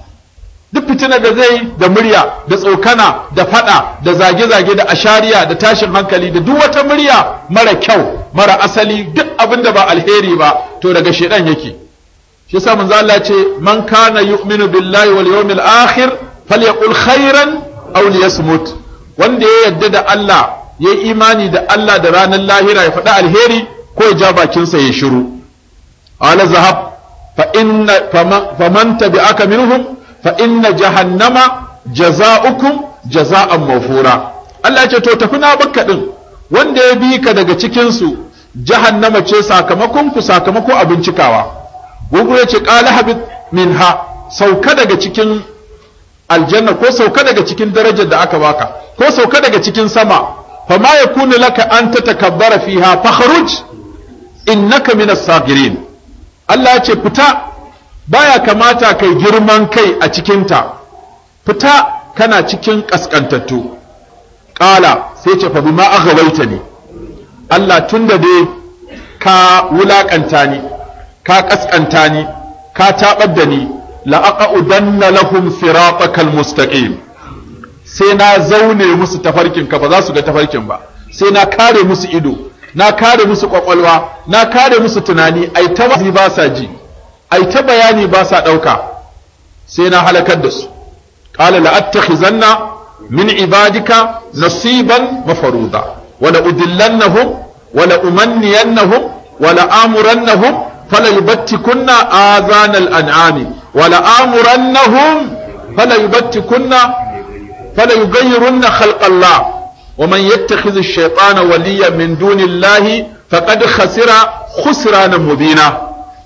duk fitina da zai da murya da tsokana da fada da zage-zage da ashariya da tashin hankali da duk wata murya mara kyau mara asali duk abin da ba alheri ba to daga shedan yake shi yasa manzo Allah ce man kana yu'minu billahi wal yawmil akhir falyaqul khairan aw liyasmut wanda ya yadda da Allah ya yi imani da Allah da ranar lahira ya faɗi alheri ko ya ja bakinsa ya shiru ala zahab fa inna faman tabi'aka minhum fa inna jahannama jaza'ukum jaza'an mawfura Allah ya ce to tafi na bakka din wanda ya bi ka daga cikin su jahannama ce sakamakon ku sakamako abin cikawa gugu ya ce qala habit minha sauka daga cikin aljanna ko sauka daga cikin darajar da aka baka ko sauka daga cikin sama fa ma yakunu laka an tatakabbara fiha fakhruj innaka minas sagirin Allah ya ce fita baya kamata kai girman kai a cikinta fita kana cikin kaskantattu qala sai ce fa bima aghawaitani Allah tunda dai ka wulakanta ni ka kaskanta ni ka tabar da ni la aqudanna lahum siratakal mustaqim sai na zaune musu tafarkin ka ba za su ga tafarkin ba sai na kare musu ido na kare musu kwakwalwa na kare musu tunani ai ta ba sa ji ai ta bayani ba sa ɗauka sai na halakar da su qala la attakhizanna min ibadika nasiban mafaruda wala udillannahum wala umanniyannahum wala amurannahum fala yubattikunna azanal an'ami wala amurannahum fala yubattikunna fala yughayyirunna khalqallah ومن يتخذ الشيطان وليا من دون الله فقد خسر خسرانا مبينا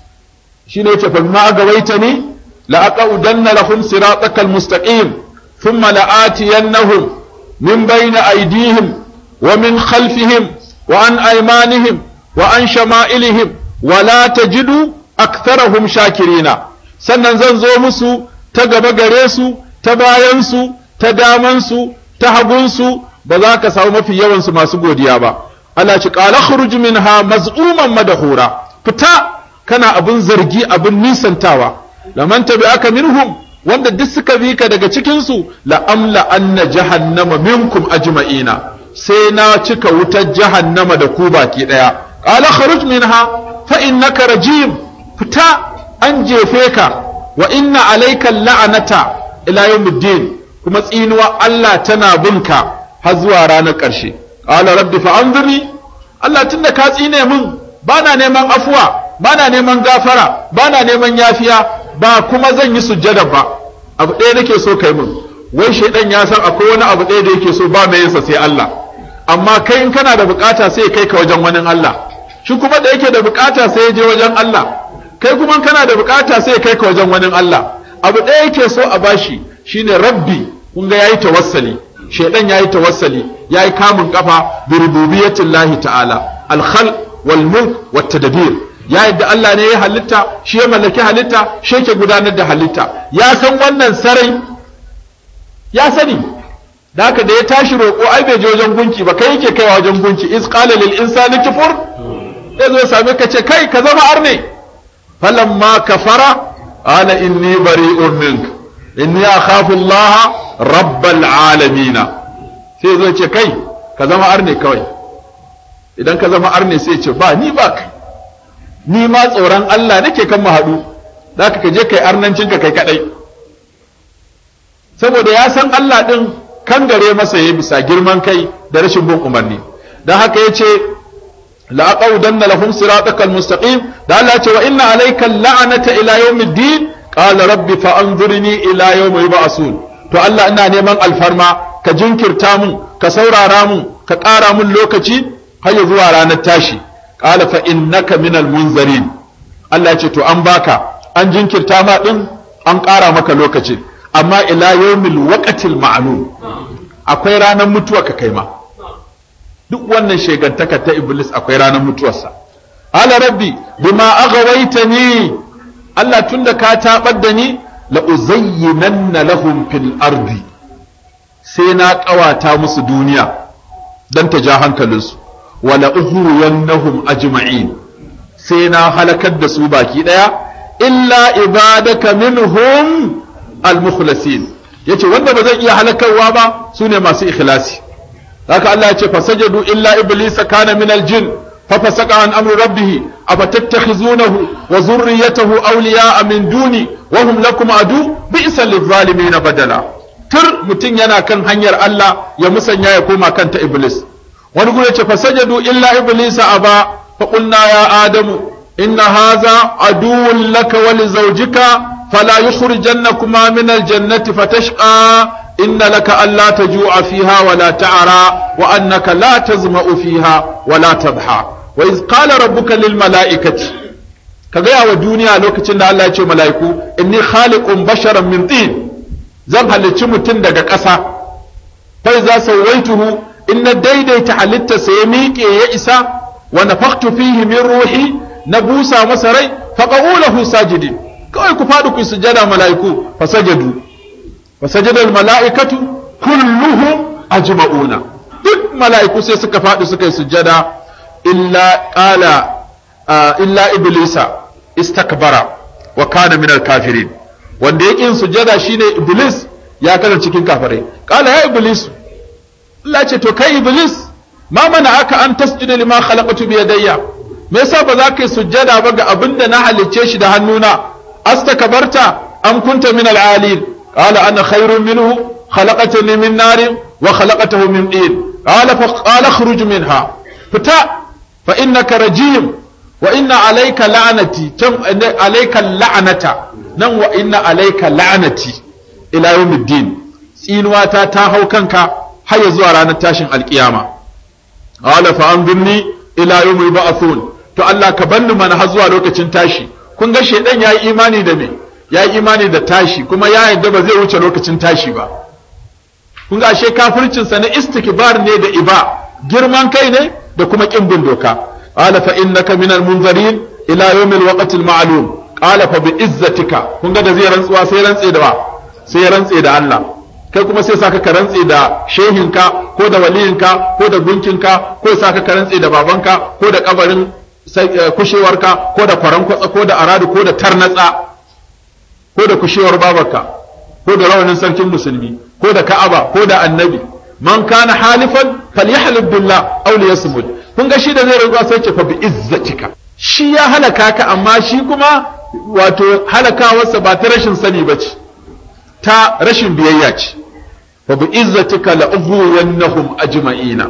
شنو يتفل ما أغويتني لأقعدن لهم صراطك المستقيم ثم لآتينهم من بين أيديهم ومن خلفهم وعن أيمانهم وعن شمائلهم ولا تجد أكثرهم شاكرين sannan zan zo musu ta gaba gare su ta bayan su ta daman su ta hagun su ba za ka samu mafi yawan su masu godiya ba Allah ci qala khruj minha maz'uman madhura fita kana abin zargi abin nisantawa laman tabi'aka minhum wanda duk suka bi ka daga cikin su la amla anna jahannama minkum ajma'ina sai na cika wutar jahannama da ku baki daya qala kharuj minha fa innaka rajim fita an jefe ka wa inna alayka la'anata ila yawmiddin kuma tsinuwa Allah tana binka har zuwa ranar ƙarshe qala rabbi fa anzurni Allah tunda ka tsine min bana neman afuwa bana neman gafara bana neman yafiya ba kuma zan yi sujjada ba abu ɗaya nake so kai min wai shedan ya san akwai wani abu ɗaya da yake so ba mai yinsa sai Allah amma kai in kana da bukata sai kai ka wajen wani Allah shi kuma da yake da bukata sai ya je wajen Allah kai kuma kana da bukata sai kai ka wajen wani Allah abu ɗaya yake so a bashi shine rabbi kun ga yayi tawassali shaydan yayi tawassali yayi kamun kafa bi rububiyyatillahi ta'ala al-khalq wal mulk wat tadbir ya yadda Allah ne ya halitta shi ya mallaki halitta shi yake gudanar da halitta ya san wannan sarai ya sani da haka da ya tashi roƙo ai bai je wajen gunki ba kai yake kaiwa wajen gunki iz qala lil insani kufur sai zo same ka ce kai ka zama arne falamma kafara ala inni bari'un mink inni akhafu Allah rabbal alamin sai zo ce kai ka zama arne kawai idan ka zama arne sai ce ba ni ba kai ni ma tsoron Allah nake kan mu haɗu za ka je kai arnancinka kai kaɗai saboda ya san Allah ɗin kan gare masa ya bisa girman kai da rashin bin umarni don haka ya ce la'aqaudanna lahum siratakal mustaqim da Allah ya ce wa inna alayka la'anata ila yawmiddin qala rabbi fa anzurni ila yawmi yub'asun to Allah ina neman alfarma ka jinkirta mun ka saurara mun ka ƙara mun lokaci har zuwa ranar tashi qala fa innaka minal munzarin Allah ce to an baka an jinkirta ma din an ƙara maka lokaci amma ila yawmil waqtil ma'lum akwai ranar mutuwa ka kai ma duk wannan shegantaka ta iblis akwai ranar mutuwarsa ala rabbi bima aghawaitani Allah tunda ka tabar da ni la uzayyinanna lahum fil ardi sai na kawata musu duniya dan ta ja hankalinsu wala uhriyannahum ajma'in sai na halakar da su baki daya illa ibadaka minhum almukhlasin yace wanda ba zan iya halakarwa ba sune masu ikhlasi haka Allah yace fasajadu illa iblisa kana min aljin ففسق عن أمر ربه أفتتخذونه وذريته أولياء من دوني وهم لكم عدو بئس للظالمين بدلا تر متين yana kan hanyar Allah ya musanya ya koma kanta Iblis wani gure ce fasajadu illa iblisa aba fa qulna ya adamu inna hadha aduwwun laka wa li zawjika fala yukhrijannakuma min aljannati fatashqa inna laka alla tajua fiha wa la ta'ra wa annaka la tazma'u fiha wa la tadha wa iz qala rabbuka lil mala'ikati kaga yawa duniya lokacin da Allah ya ce mala'iku inni khaliqun basharan min tin zan halicci mutum daga ƙasa fa iza sawaituhu inna daidaita halitta sai ya miƙe ya isa wa nafakhtu fihi min ruhi na busa masa rai fa qawluhu sajidin kawai ku fadu ku sujada mala'iku fasajadu fasajada al mala'ikatu kulluhum ajma'una duk mala'iku sai suka fadi suka yi sujada illa qala illa iblisa istakbara wa kana min al kafirin wanda yake yin sujada shine iblis ya kana cikin kafirai qala ya iblis Allah ce to kai iblis ma mana aka an tasjuda lima khalaqtu bi yadayya me yasa ba za ka yi sujjada ba ga abinda na halicce shi da hannuna astakbarta am kunta min al-alin qala ana khairun minhu khalaqatani min narin wa khalaqatahu min tin qala fa qala akhruj minha fita fa innaka rajim wa inna alayka la'nati tam alayka la'nata nan wa inna alayka la'nati ila yawmiddin tsinuwata ta hau kanka har zuwa ranar tashin alkiyama qala fa anzurni ila yawmi yub'athun to Allah ka banni mana har zuwa lokacin tashi kun ga shedan yayi imani da me yayi imani da tashi kuma ya yarda ba zai wuce lokacin tashi ba kun ga ashe kafircin sa na istikbar ne da iba girman kai ne da kuma kin bin doka qala fa innaka minal munzirin ila yawmi alwaqti alma'lum qala fa bi izzatika kun ga da zai rantsuwa sai rantse da wa sai rantse da Allah kai kuma sai saka ka rantse da shehinka ko da waliyinka ko da gunkinka ko saka ka rantse da babanka ko da kabarin kushewarka ko da kwaran kwatsa ko da aradu ko da tarnatsa ko da kushewar babarka ko da rawanin sarkin musulmi ko da ka'aba ko da annabi man kana halifan falyahlib billah aw liyasmud kun ga shi da zai rantsuwa sai ce fa bi izzatika shi ya halaka ka amma shi kuma wato halakawarsa ba ta rashin sani bace ta rashin biyayya ce wa bi izzatika la ughwiyannahum ajma'ina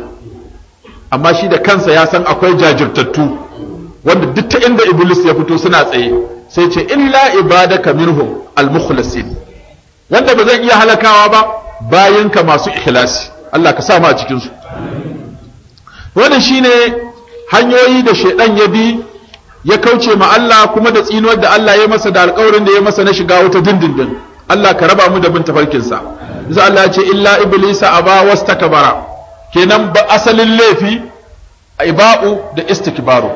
amma shi da kansa ya san akwai jajirtattu wanda duk ta inda iblis ya fito suna tsaye sai ce illa ibadaka minhum almukhlasin wanda ba zan iya halakawa ba bayinka masu ikhlasi Allah ka sa mu a cikin su wannan shine hanyoyi da shedan ya bi ya kauce ma Allah kuma da tsinuwar da Allah ya masa da alƙawarin da ya masa na shiga wata dindindin Allah ka raba mu da bin tafarkinsa sai Allah ya ce illa iblisa aba wastakbara kenan ba asalin laifi iba'u da istikbaru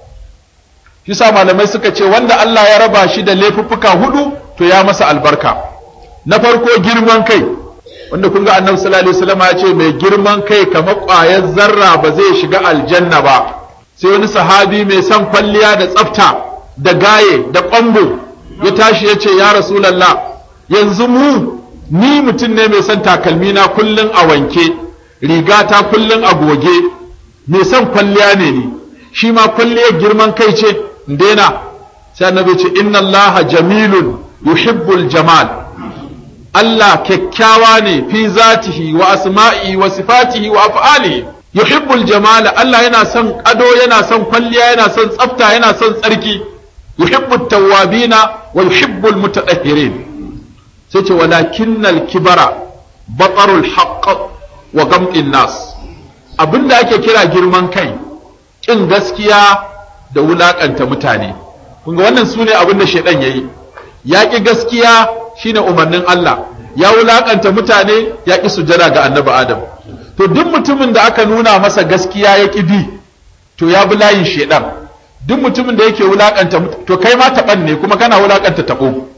yasa malamai suka ce wanda Allah ya raba shi da laifuffuka hudu to ya masa albarka na farko girman kai wanda kun ga annabi sallallahu alaihi wasallam ya ce mai girman kai kamar ƙwayar zarra ba zai shiga aljanna ba sai wani sahabi mai son kwalliya da tsafta da gaye da ƙwambo ya tashi ya ce ya rasulullah yanzu mu ni mutum ne mai son takalmi na kullun a wanke rigata kullun a goge mai son kwalliya ne ni shi ma kwalliyar girman kai ce daina sai annabi ce inna allaha jamilun yuhibbul jamal Allah kyakkyawa ne fi zatihi wa asma'i wa sifatihi wa af'alihi yuhibbul jamal Allah yana son ado yana son kwalliya yana son tsafta yana son tsarki yuhibbut tawwabina wa yuhibbul mutatahhirin sai ce walakinnal kibara batarul haqq wa gam'in nas abinda ake kira girman kai kin gaskiya da wulakanta mutane kun ga wannan sune abinda shedan yayi ya ki gaskiya shine umarnin Allah ya wulakanta mutane ya ki sujada ga annabi Adam to duk mutumin da aka nuna masa gaskiya ya ki bi to ya bi layin shedan duk mutumin da yake wulakanta to kai ma taban ne kuma kana wulakanta tabo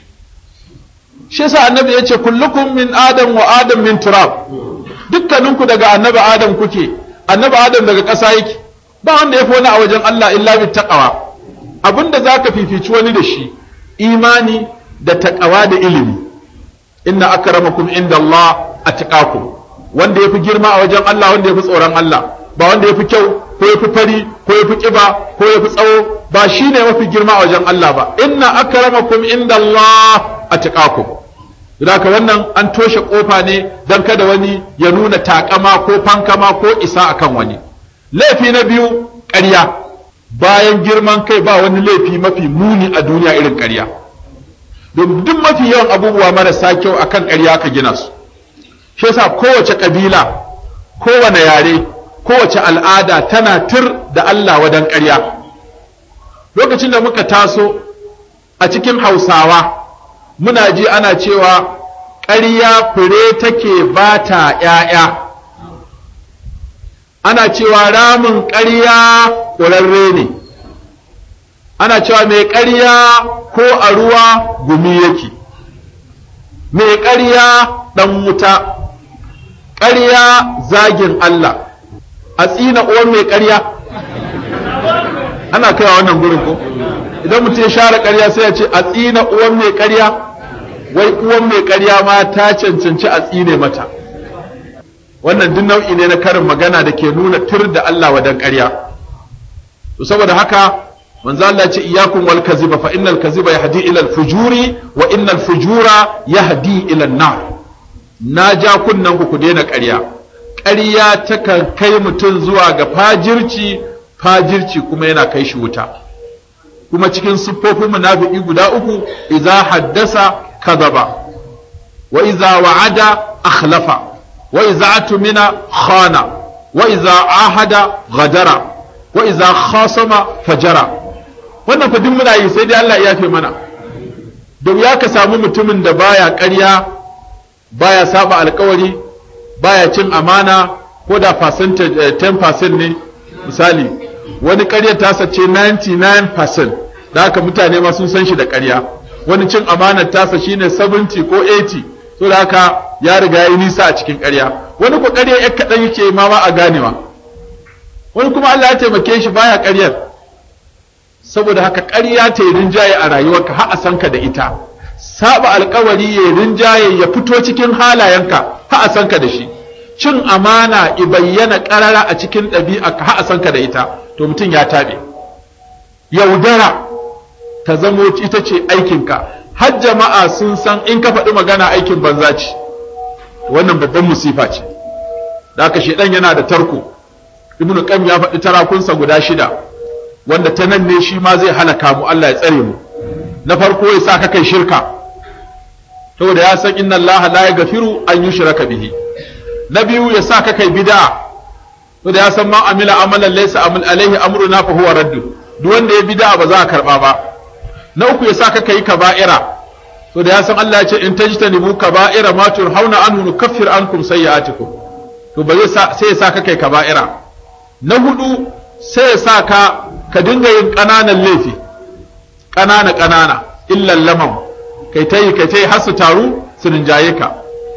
shi yasa annabi yace kullukum min adam wa adam min turab dukkaninku daga annabi Adam kuke annabi Adam daga ƙasa yake ba wanda ya fi wani a wajen Allah illa bi taqwa abinda zaka fifici wani da shi imani da taqwa da ilimi inna akramakum inda Allah atqakum wanda yafi girma a wajen Allah wanda yafi tsoron Allah ba wanda yafi kyau ko yafi fari ko yafi kiba ko yafi tsawo ba shine mafi girma a wajen Allah ba inna akramakum inda Allah atqakum Daka wannan an toshe kofa ne don kada wani ya nuna takama ko fankama ko isa akan wani. Laifi na biyu ƙarya. Bayan girman kai ba wani laifi mafi muni a duniya irin ƙarya. Don duk mafi yawan abubuwa marasa kyau akan ƙarya ka gina su. Shi yasa kowace ƙabila, kowane yare, kowace al'ada tana tir da Allah wadan ƙarya. Lokacin da muka taso a cikin Hausawa muna ji ana cewa ƙarya fure take ba ta ‘ya'ya, ana cewa ramin ƙarya ƙurarre ne, ana cewa mai ƙarya ko a ruwa gumi yake, mai ƙarya ɗan wuta, ƙarya zagin Allah, a tsina uwan mai ƙarya, ana kaiwa wannan gurin ko? Idan mutum ya share ƙarya sai ya ce a tsina uwan mai ƙarya. Wai uwan mai ƙarya ma ta cancanci a tsine mata wannan duk nau'i ne na karin magana da ke nuna tur da Allah wadan ƙarya to saboda haka manzo Allah ya ce iyyakum wal kaziba fa innal kaziba yahdi ila al fujuri wa innal fujura yahdi ila an nar na ja kunnan ku ku daina ƙarya ƙarya takan kai mutum zuwa ga fajirci fajirci kuma yana kai shi wuta kuma cikin siffofin munafiki guda uku idza haddasa كذب وإذا وعد أخلف وإذا أتمن خان وإذا عاهد غدر وإذا خاصم فجر wannan fa duk muna yi sai dai Allah ya yafe mana don ya ka samu mutumin da baya ƙarya baya saba alƙawari baya cin amana ko da percentage ten percent ne misali wani ƙarya ta sace ninety-nine percent da haka mutane ma sun san shi da ƙarya wani cin amanar tasa shine seventy ko eighty so da haka ya riga yayi nisa a cikin ƙarya wani ko ƙarya ƴar kaɗan yake ma ma a ganewa wani kuma Allah ya taimake shi baya ƙaryar saboda haka ƙarya ta yi rinjaye a rayuwarka har a san ka da ita saba alƙawari ya rinjaye ya fito cikin halayenka har a san ka da shi cin amana i bayyana ƙarara a cikin ɗabi'arka har a san ka da ita to mutum ya taɓe yaudara ta zamo ita ce aikinka har jama'a sun san in ka faɗi magana aikin banza ce wannan babban musifa ce da haka shedan yana da tarko ibnu qayyim ya faɗi tarakunsa guda shida wanda ta nan ne shi ma zai halaka mu Allah ya tsare mu na farko ya sa ka kai shirka saboda ya san inna Allah la yaghfiru an yushraka bihi na biyu ya sa ka kai bid'a saboda ya san ma amila amalan laysa amal alaihi amruna fa huwa raddu duk wanda ya bid'a ba za a karba ba na uku ya sa ka kai kaba'ira to da ya san Allah ya ce in tajtanibu kaba'ira ma turhauna anhu nukaffir ankum sayyi'atikum to ba zai sai ya saka kai kaba'ira. Na hudu sai ya saka ka dinga yin ƙananan laifi ƙanana ƙanana illal lamam kai tayi kai tayi har su taru su rinjaye ka.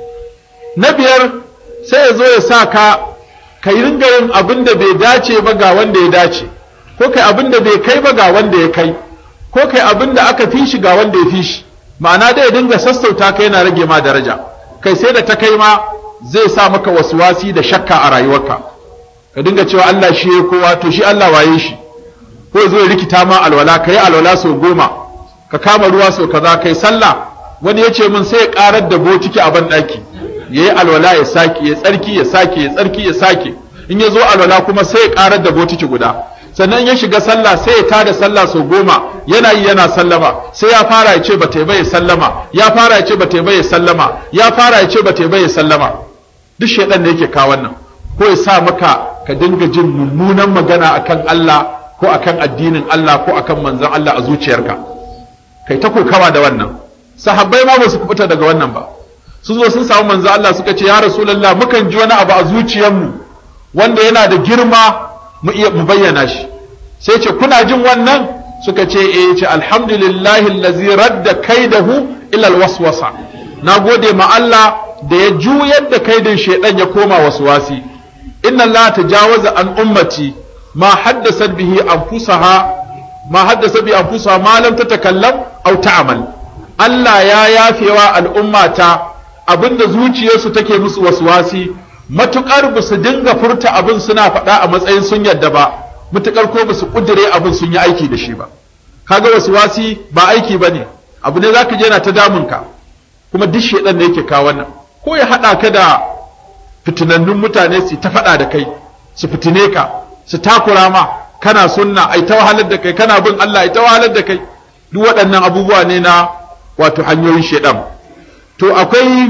Na biyar sai ya zo ya saka ka ringa yin abin da bai dace ba ga wanda ya dace, ko kai abin da bai kai ba ga wanda ya kai, ko kai abin da aka fi shi ga wanda ya fi shi, ma'ana dai ya dinga sassauta ka yana rage ma daraja, kai sai da ta kai ma zai sa maka waswasi da shakka a rayuwarka, ka dinga cewa Allah shi ya kowa, to shi Allah waye shi, ko zo ya rikita ma alwala, kai alwala sau goma, ka kama ruwa sau kaza, kai sallah, wani ya ce min sai ya karar da botiki a ban daki, yayi alwala ya sake, ya tsarki ya sake, ya tsarki ya sake, in ya zo alwala kuma sai ya karar da botiki guda. Sannan ya shiga sallah sai ya tada sallah sau goma, yana yi yana sallama, sai ya fara ya ce bata bai sallama, ya fara ya ce bata bai sallama, ya fara ya ce bata bai sallama. Duk shedan da yake kawo wannan, ko ya sa maka ka dinga jin mummunan magana akan Allah ko akan addinin Allah ko akan manzon Allah a zuciyarka, kai ta kokawa da wannan. Sahabbai ma ba su fita daga wannan ba, sun zo sun samu manzon Allah suka ce ya Rasulullah mukan ji wani abu a zuciyarmu wanda yana da girma mu iya mu bayyana shi. Sai ce kuna jin wannan? Suka ce eh, ce alhamdulillahi allazi radda kaidahu ila alwaswasa, nagode ma Allah da ya juyar da kaidin shedan ya koma waswasi. Inna Allah tajawaza an ummati ma haddasa bihi anfusaha ma haddasa bi anfusaha ma lam tatakallam aw ta'mal. Allah ya yafewa al'ummata abinda zuciyarsu take musu waswasi, matukar ba su dinga furta abin suna faɗa a matsayin sun yadda ba, matukar ko ba su kudure abin sun yi aiki da shi ba. Kaga waswasi ba aiki bane, abu ne zaka je na ta damunka, kuma duk shedan ne yake kawo wannan, ko ya hada ka da fitinannun mutane su ta faɗa da kai, su fitine ka, su takura ma, kana sunna ai ta wahalar da kai, kana bin Allah ai ta wahalar da kai. Duk waɗannan abubuwa ne na wato hanyoyin shedan. To akwai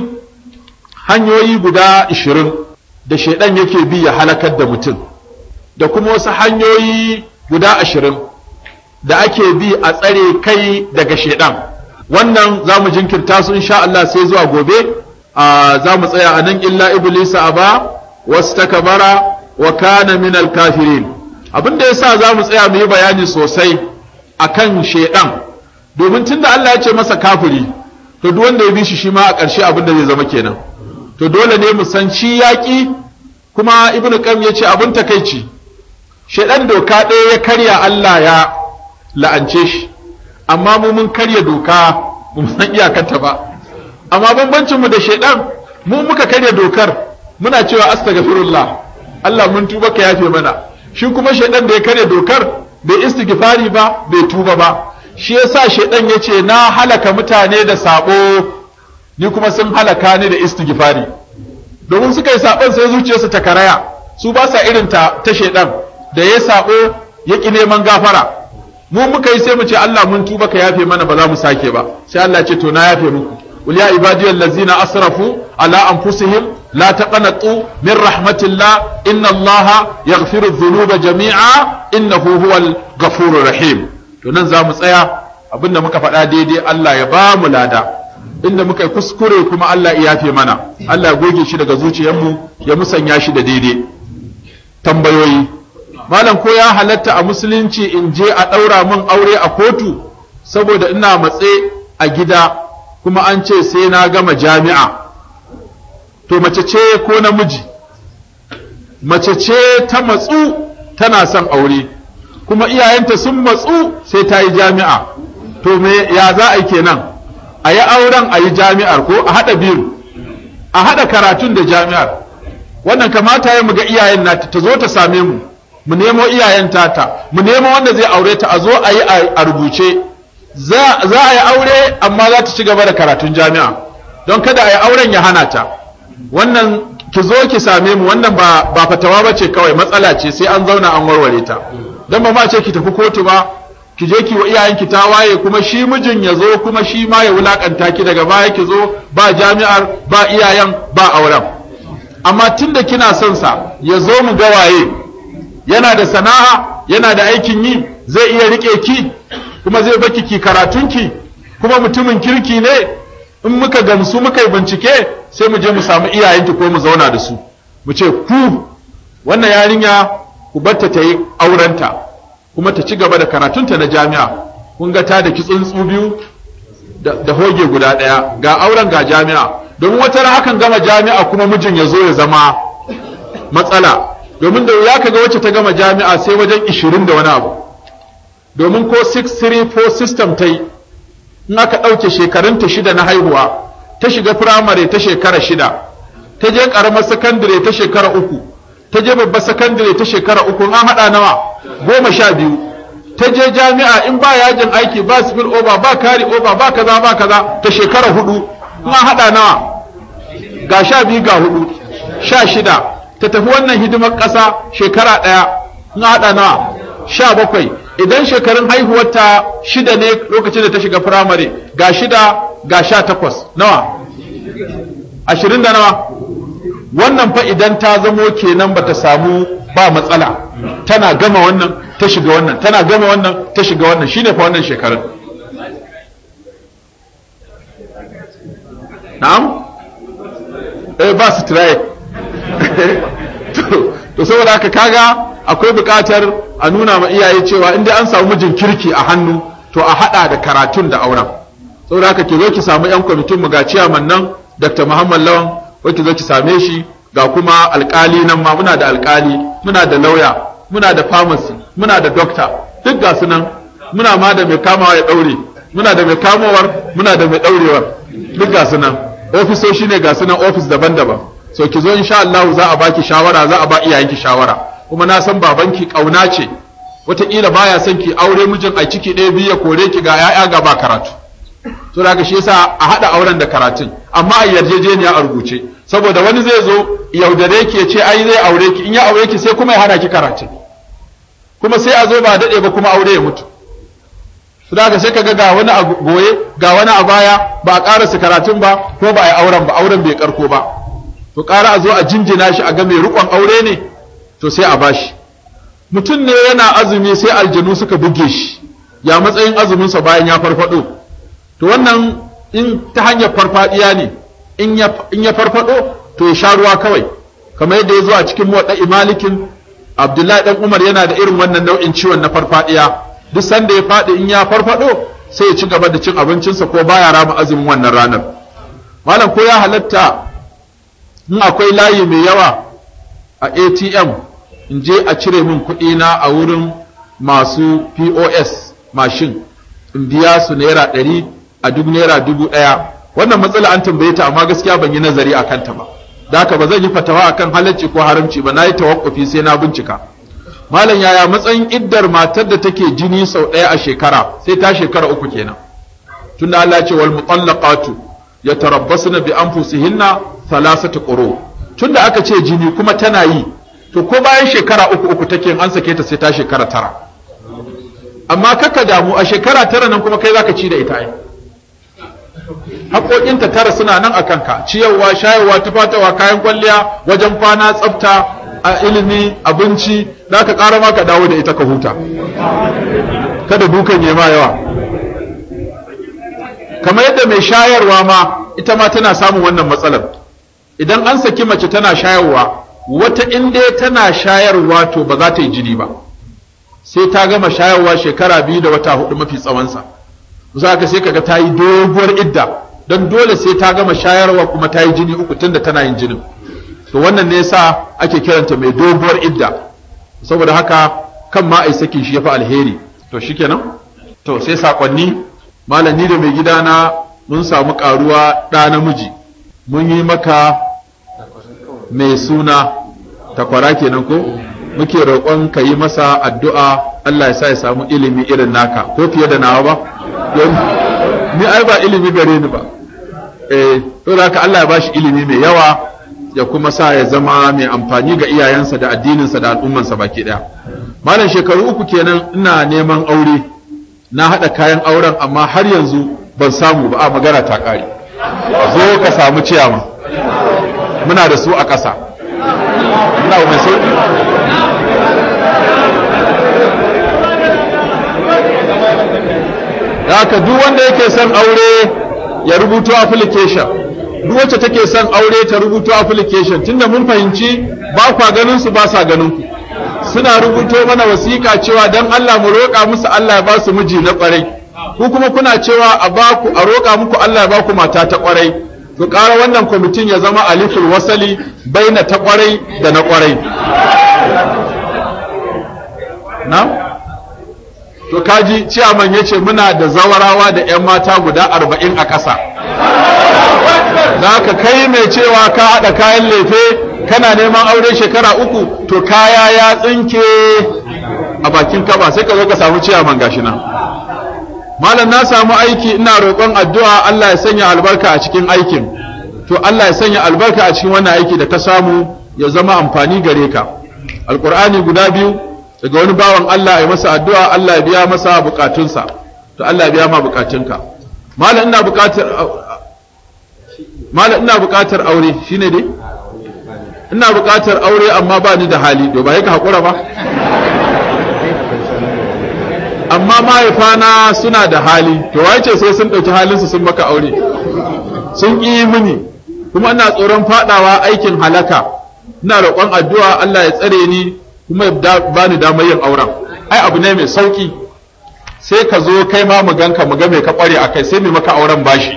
hanyoyi guda ishirin da shedan yake bi ya halakar da mutum, da kuma wasu hanyoyi guda ashirin da ake bi a tsare kai daga shedan. Wannan za mu jinkirta su insha Allah sai zuwa gobe. Za mu tsaya a nan, illa iblisa aba wastakbara wa kana min al-kafirin. Abin da yasa za mu tsaya mu yi bayani sosai akan shedan, domin tunda Allah ya ce masa kafiri, to duk wanda ya bi shi shi ma a ƙarshe abin da zai zama kenan. To dole ne mu san shi yaƙi, kuma ibnu qayyim ya ce abin takeici, shedan doka ɗaya ya karya Allah ya la'ance shi, amma mu mun karya doka mu san iyakarta ba. Amma bambancin mu da shedan, mu muka karya dokar muna cewa astaghfirullah, Allah mun tuba ka yafe mana. Shi kuma shedan da ya karya dokar bai istighfari ba, bai tuba ba. Shi yasa shedan yace na halaka mutane da sabo, ni kuma sun halaka ni da istighfari. Domin suka yi sabon sai zuciyarsu ta karaya, su ba sa irin ta ta shedan da ya sabo ya ki neman gafara. Mu muka yi sai mu ce Allah mun tuba ka yafe mana, ba za mu sake ba. Sai Allah ya ce to na yafe muku. Qul ya ibadiyal ladzina asrafu ala anfusihim la taqnatu min rahmatillah inna Allaha yaghfiru dhunuba jami'a innahu huwal ghafurur rahim. To nan za mu tsaya, abinda muka faɗa daidai Allah ya ba mu lada, inda muka yi kuskure kuma Allah ya yafe mana, Allah ya goge shi daga zuciyarmu ya musanya shi da daidai. Tambayoyi. Malam, ko ya halatta a musulunci in je a ɗaura min aure a kotu saboda ina matse a gida kuma an ce sai na gama jami'a? To mace ce ko namiji? Mace ce ta matsu tana son aure, kuma iyayenta sun matsu sai ta yi jami'a, to me ya za a yi kenan? A yi auren a yi jami'ar, ko a haɗa biyu, a haɗa karatun da jami'ar. Wannan kamata ya muga iyayen nata ta zo ta same mu, mu nemo iyayen tata, mu nemo wanda zai aure ta, a zo a yi a rubuce. Za a yi aure amma za ta ci gaba da karatun jami'a, don kada a yi auren ya hana ta. Wannan ki zo ki same mu, wannan ba ba fatawa bace kawai, matsala ce sai an zauna an warware ta. Dan ba ma ce ki tafi kotu ba, ki je ki wa iyayenki tawaye, kuma shi mijin ya zo kuma shi ma ya wulakanta ki, daga baya ki zo ba jami'ar ba iyayen ba auren. Amma tunda kina son sa, ya zo mu ga waye, yana da sana'a, yana da aikin yi, zai iya rike ki, kuma zai baki ki karatunki, kuma mutumin kirki ne, in muka gamsu muka yi bincike sai mu je mu samu iyayenki ko mu zauna da su mu ce ku wannan yarinya ku barta ta yi aurenta kuma ta ci gaba da karatunta na jami'a, kun ga ta da kitsuntsu biyu da hoge guda ɗaya, ga auren ga jami'a. Domin wata ran hakan gama jami'a kuma mijin ya zo ya zama matsala, domin da ya kaga wacce ta gama jami'a sai wajen ishirin da wani abu, domin ko six three four system ta yi, in aka ɗauke shekarunta shida na haihuwa, ta shiga firamare ta shekara shida, ta je ƙaramar sakandire ta shekara uku, ta je babbar sakandire ta shekara uku, an haɗa nawa goma sha biyu, ta je jami'a in ba yajin aiki ba spill over ba carry over ba kaza ba kaza ta shekara hudu, in an haɗa nawa ga sha biyu ga hudu sha shida, ta tafi wannan hidimar ƙasa shekara ɗaya, in an haɗa nawa sha bakwai. Idan shekarun haihuwarta shida ne lokacin da ta shiga firamare, ga shida ga sha takwas nawa ashirin da nawa. Wannan fa idan ta zamo kenan bata samu ba matsala, tana gama wannan ta shiga wannan, tana gama wannan ta shiga wannan, shine fa wannan shekarun. Na'am? Eh ba su tiraye. To saboda haka kaga akwai buƙatar a nuna ma iyaye cewa inda an samu mijin kirki a hannu to a hada da karatun da auren. Saboda haka ki zo ki samu yan kwamitin mu ga ciyaman nan Doctor Muhammad Lawan, ko ki zo ki same shi, ga kuma alƙali nan ma muna da alƙali, muna da lauya, muna da pharmacy, muna da doctor, duk ga su nan, muna ma da mai kamawa ya daure, muna da mai kamawar, muna da mai daurewar, duk ga su nan. Ofisoshi ne ga su nan office daban-daban. So ki zo insha Allah za a baki shawara, za a ba iyayenki shawara. Kuma na san babanki kauna ce, wataƙila baya son ki aure mijin a ciki ɗaya biyu ya kore ki ga ‘ya'ya ga ba karatu. To da shi yasa a haɗa auren da karatun, amma a yarjejeniya a rubuce, saboda wani zai zo yaudare ki ya ce ai zai aure ki, in ya aure ki sai kuma ya hana ki karatun, kuma sai a zo ba daɗe ba kuma aure ya mutu. To da sai kaga ga wani a goye, ga wani a baya, ba a ƙarasa karatun ba, ko ba a yi auren ba, auren bai karko ba. To ƙara a zo a jinjina shi a ga mai riƙon aure ne, to sai a bashi. Mutum ne yana azumi sai aljanu suka buge shi, ya matsayin azuminsa bayan ya farfado. To wannan in ta hanyar farfadiya ne, in ya farfado to ya sha ruwa kawai, kamar yadda ya zo a cikin muwaɗa malikin Abdullahi ɗan Umar yana da irin wannan nau'in ciwon na farfadiya, duk sanda ya faɗi in ya farfado sai ya ci gaba da cin abincinsa ko baya rama azumin wannan ranar. Malam ko ya halatta in akwai layi mai yawa a A T M in je a cire min kuɗi na a wurin masu P O S mashin in biya su naira ɗari a duk naira dubu ɗaya. Wannan matsala an tambaye ta amma gaskiya ban yi nazari a kanta ba, da haka ba zan yi fatawa akan halacci ko haramci ba, na yi tawakkufi sai na bincika. Malam yaya matsayin iddar matar da take jini sau ɗaya a shekara sai ta shekara uku kenan, tunda Allah ce wal mutallaqatu yatarabbasna bi anfusihinna thalathata quru, tunda aka ce jini kuma tana yi, to ko bayan shekara uku uku take an sake ta sai ta shekara tara. Amma kaka damu, a shekara tara nan kuma kai zaka ci da ita ai, haƙoƙinta tara suna nan a kanka, ciyarwa, shayarwa, tufatawa, kayan kwalliya, wajen kwana, tsafta, a ilimi, abinci, za ka ƙara ma ka dawo da ita ka huta, kada dukan yi ma yawa. Kamar yadda mai shayarwa ma ita ma tana samun wannan matsalar, idan an saki mace tana shayarwa, wata inda tana shayarwa to ba za ta yi jini ba, sai ta gama shayarwa shekara biyu da wata hudu mafi tsawonsa. Za ka sai kaga ta yi doguwar idda, don dole sai ta gama shayarwa kuma ta yi jini uku tunda tana yin jinin. To wannan ne yasa ake kiranta mai doguwar idda, saboda haka kan ma ai sakin shi yafi alheri. To shikenan, to sai sakonni. Malam ni da mai gidana mun samu karuwa ɗa namiji, mun yi maka mai suna takwara kenan ko, muke roƙon ka yi masa addu'a Allah ya sa ya samu ilimi irin naka ko fiye da nawa ba. Ni ai ba ilimi gare ni ba, eh to haka Allah ya bashi ilimi mai yawa, ya kuma sa ya zama mai amfani ga iyayensa da addininsa da al'ummansa baki daya. Malam shekaru uku kenan ina neman aure, na hada kayan auren amma har yanzu ban samu ba, a magana ta kare. Zo ka samu ciyama, muna da su a ƙasa. Muna mai sauki. Da haka duk wanda yake son aure ya rubuto application, duk wacce take son aure ta rubuto application, tunda mun fahimci ba kwa ganin su ba sa ganin ku. Suna rubuto mana wasiƙa cewa dan Allah mu roƙa musu Allah ya ba su miji na ƙwarai, ku kuma kuna cewa a ba ku a roƙa muku Allah ya ba ku mata ta ƙwarai. Ku ƙara wannan kwamitin ya zama aliful wasali baina ta ƙwarai da na ƙwarai. Na? To kaji ciyaman yace muna da zawarawa da ƴan mata guda arba'in a ƙasa. Za ka kai mai cewa ka haɗa kayan lefe kana neman aure shekara uku to kaya ya tsinke a bakin kaba sai ka zo ka samu ciyaman gashi nan. Malam na samu aiki ina roƙon addu'a Allah ya sanya albarka a cikin aikin. To Allah ya sanya albarka a cikin wannan aiki da ka samu ya zama amfani gare ka. Alƙur'ani guda biyu daga wani bawan Allah ya masa addu'a Allah ya biya masa bukatunsa. To Allah ya biya ma bukatunka. Malam ina bukatar Malam ina bukatar aure shine dai? Ina bukatar aure amma ba ni da hali. To ba yake hakura ba? Amma mahaifana suna da hali, to wace sai sun ɗauki halinsu sun maka aure, sun ƙi mini, kuma ina tsoron faɗawa aikin halaka, ina roƙon addu'a Allah ya tsare ni kuma ya ba ni damar yin auren. Ai abu ne mai sauƙi, sai ka zo kai ma mu ganka mu ga mai ka ƙware a kai sai mu maka auren bashi.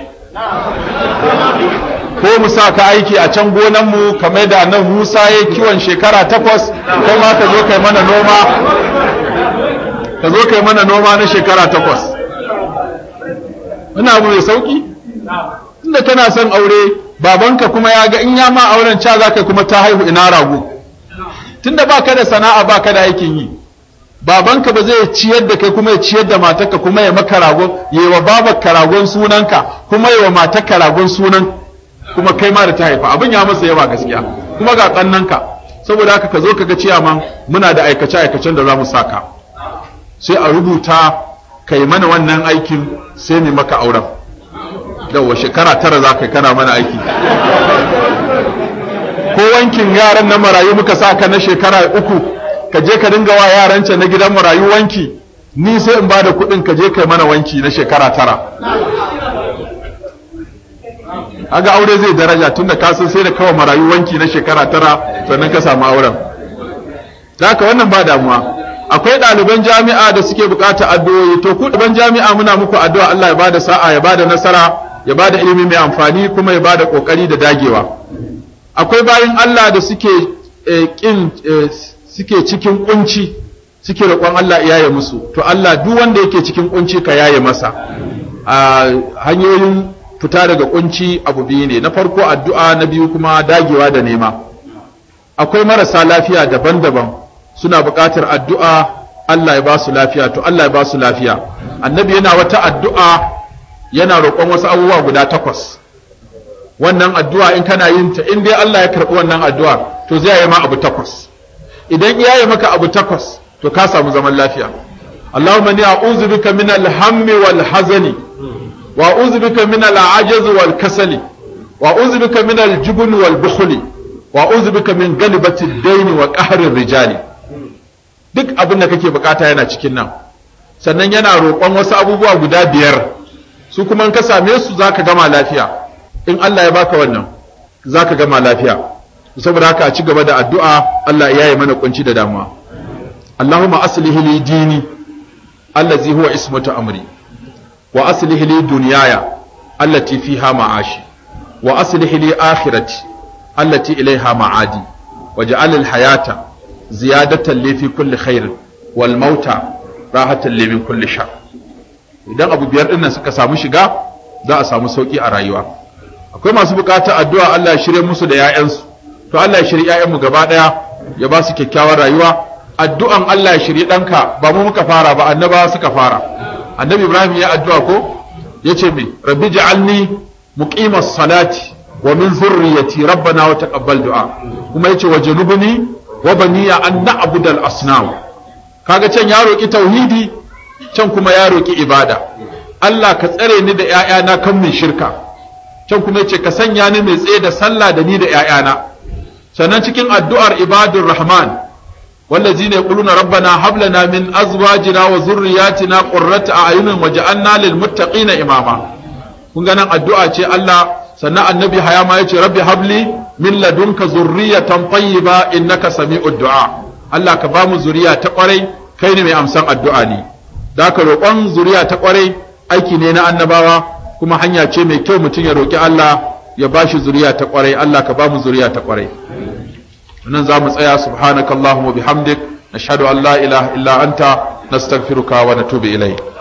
Ko mu sa ka aiki a can gonanmu kamar da nan Musa ya kiwon shekara takwas, kai ma ka zo kai mana noma. ka zo kai mana noma na shekara takwas. Ina abu mai sauki? Inda kana son aure, babanka kuma ya ga in ya ma auren ca za ka kuma ta haihu ina rago. Tunda ba ka da sana'a ba ka da aikin yi, babanka ba zai ciyar da kai kuma ya ciyar da matarka kuma ya maka ragon, ya yi wa babarka ragon sunanka kuma ya wa matarka ragon sunan kuma kai ma da ta haifa. Abin ya masa yawa gaskiya, kuma ga ƙannanka. Saboda haka ka zo ka ga ciyaman muna da aikace-aikacen da za mu saka. Sai a rubuta kai mana wannan aikin sai ne maka auren. Yawwa shekara tara za ka kana mana aiki. Ko wankin yaran na marayu muka saka na shekara uku ka je ka dinga wa yaran can na gidan marayu wanki, ni sai in bada kuɗin ka je kai mana wanki na shekara tara. Aga aure zai daraja tunda ka san sai da kawai marayu wanki na shekara tara sannan ka samu auren. Da haka wannan ba damuwa. Akwai ɗaliban jami'a da suke bukata addu'o'i, to ku ɗaliban jami'a muna muku addu'a Allah ya bada sa'a, ya bada nasara, ya bada ilimi mai amfani kuma ya bada kokari da dagewa. Akwai bayin Allah da suke kin suke cikin kunci, suke roƙon Allah ya yaye musu. To Allah duk wanda yake cikin kunci ka yaye masa. A hanyoyin fita daga kunci abu biyu ne, na farko addu'a, na biyu kuma dagewa da nema. Akwai marasa lafiya daban-daban suna buƙatar addu'a Allah ya ba su lafiya, to Allah ya ba su lafiya. Annabi yana wata addu'a yana roƙon wasu abubuwa guda takwas. Wannan addu'a in kana yin ta, in dai Allah ya karɓi wannan addu'a, to zai yi ma abu takwas. Idan ya yi maka abu takwas, to ka samu zaman lafiya. Allahumma ni a'udhu bika min al-hammi wal hazani, wa a'udhu bika min al-ajaz wal kasali, wa a'udhu bika min al-jubn wal bukhli, wa a'udhu bika min galibati ad-dayn wa qahri ar-rijali. Duk abin da kake bukata yana cikin nan. Sannan yana roƙon wasu abubuwa guda biyar, su kuma in ka same su zaka gama lafiya. In Allah ya baka wannan zaka gama lafiya. Saboda haka a ci gaba da addu'a Allah ya yi mana kunci da damuwa. Allahumma aslih li dini allazi huwa ismatu amri, wa aslih li dunyaya allati fiha ma'ashi, wa aslih li akhirati allati ilayha ma'adi, waj'al al-hayata ziyadatan li fi kulli khair wal mauta rahatan li min kulli shar. Idan abu biyar din nan suka samu shiga za a samu sauki a rayuwa. Akwai masu bukatar addu'a Allah ya shirye musu da 'ya'yansu, to Allah ya shirye 'ya'yanmu gaba daya ya ba su kyakkyawar rayuwa. Addu'an Allah ya shirye ɗanka ba mu muka fara ba, annabawa suka fara. Annabi Ibrahim ya addu'a ko yace me, rabbi ja'alni muqimas salati wa min zurriyyati rabbana wa taqabbal du'a. Kuma yace wajnubni wa baniya an na'budal asnam. Kaga can ya roki tauhidi, can kuma ya roki ibada. Allah ka tsare ni da 'ya'yana kan min shirka. Can kuma yace ka sanya ni mai tsaye da sallah da ni da 'ya'yana. Sannan cikin addu'ar ibadur rahman wallazina yaquluna rabbana hab lana min azwajina wa dhurriyyatina qurrata a'yunin waj'alna lil muttaqina imama. kun ga nan addu'a ce Allah, sannan annabi haya ma yace rabbi habli min ladunka zurriyatan tayyiba innaka sami'ud du'a. Allah ka bamu zuriya ta kwarai, kai ne mai amsan addu'a ne. Da ka roƙon zuriya ta kwarai aiki ne na annabawa, kuma hanya ce mai kyau mutum ya roƙi Allah ya bashi zuriya ta kwarai. Allah ka bamu zuriya ta kwarai. nan za mu tsaya. subhanakallahumma bihamdik nashhadu an la ilaha illa anta nastaghfiruka wa natubu ilayk.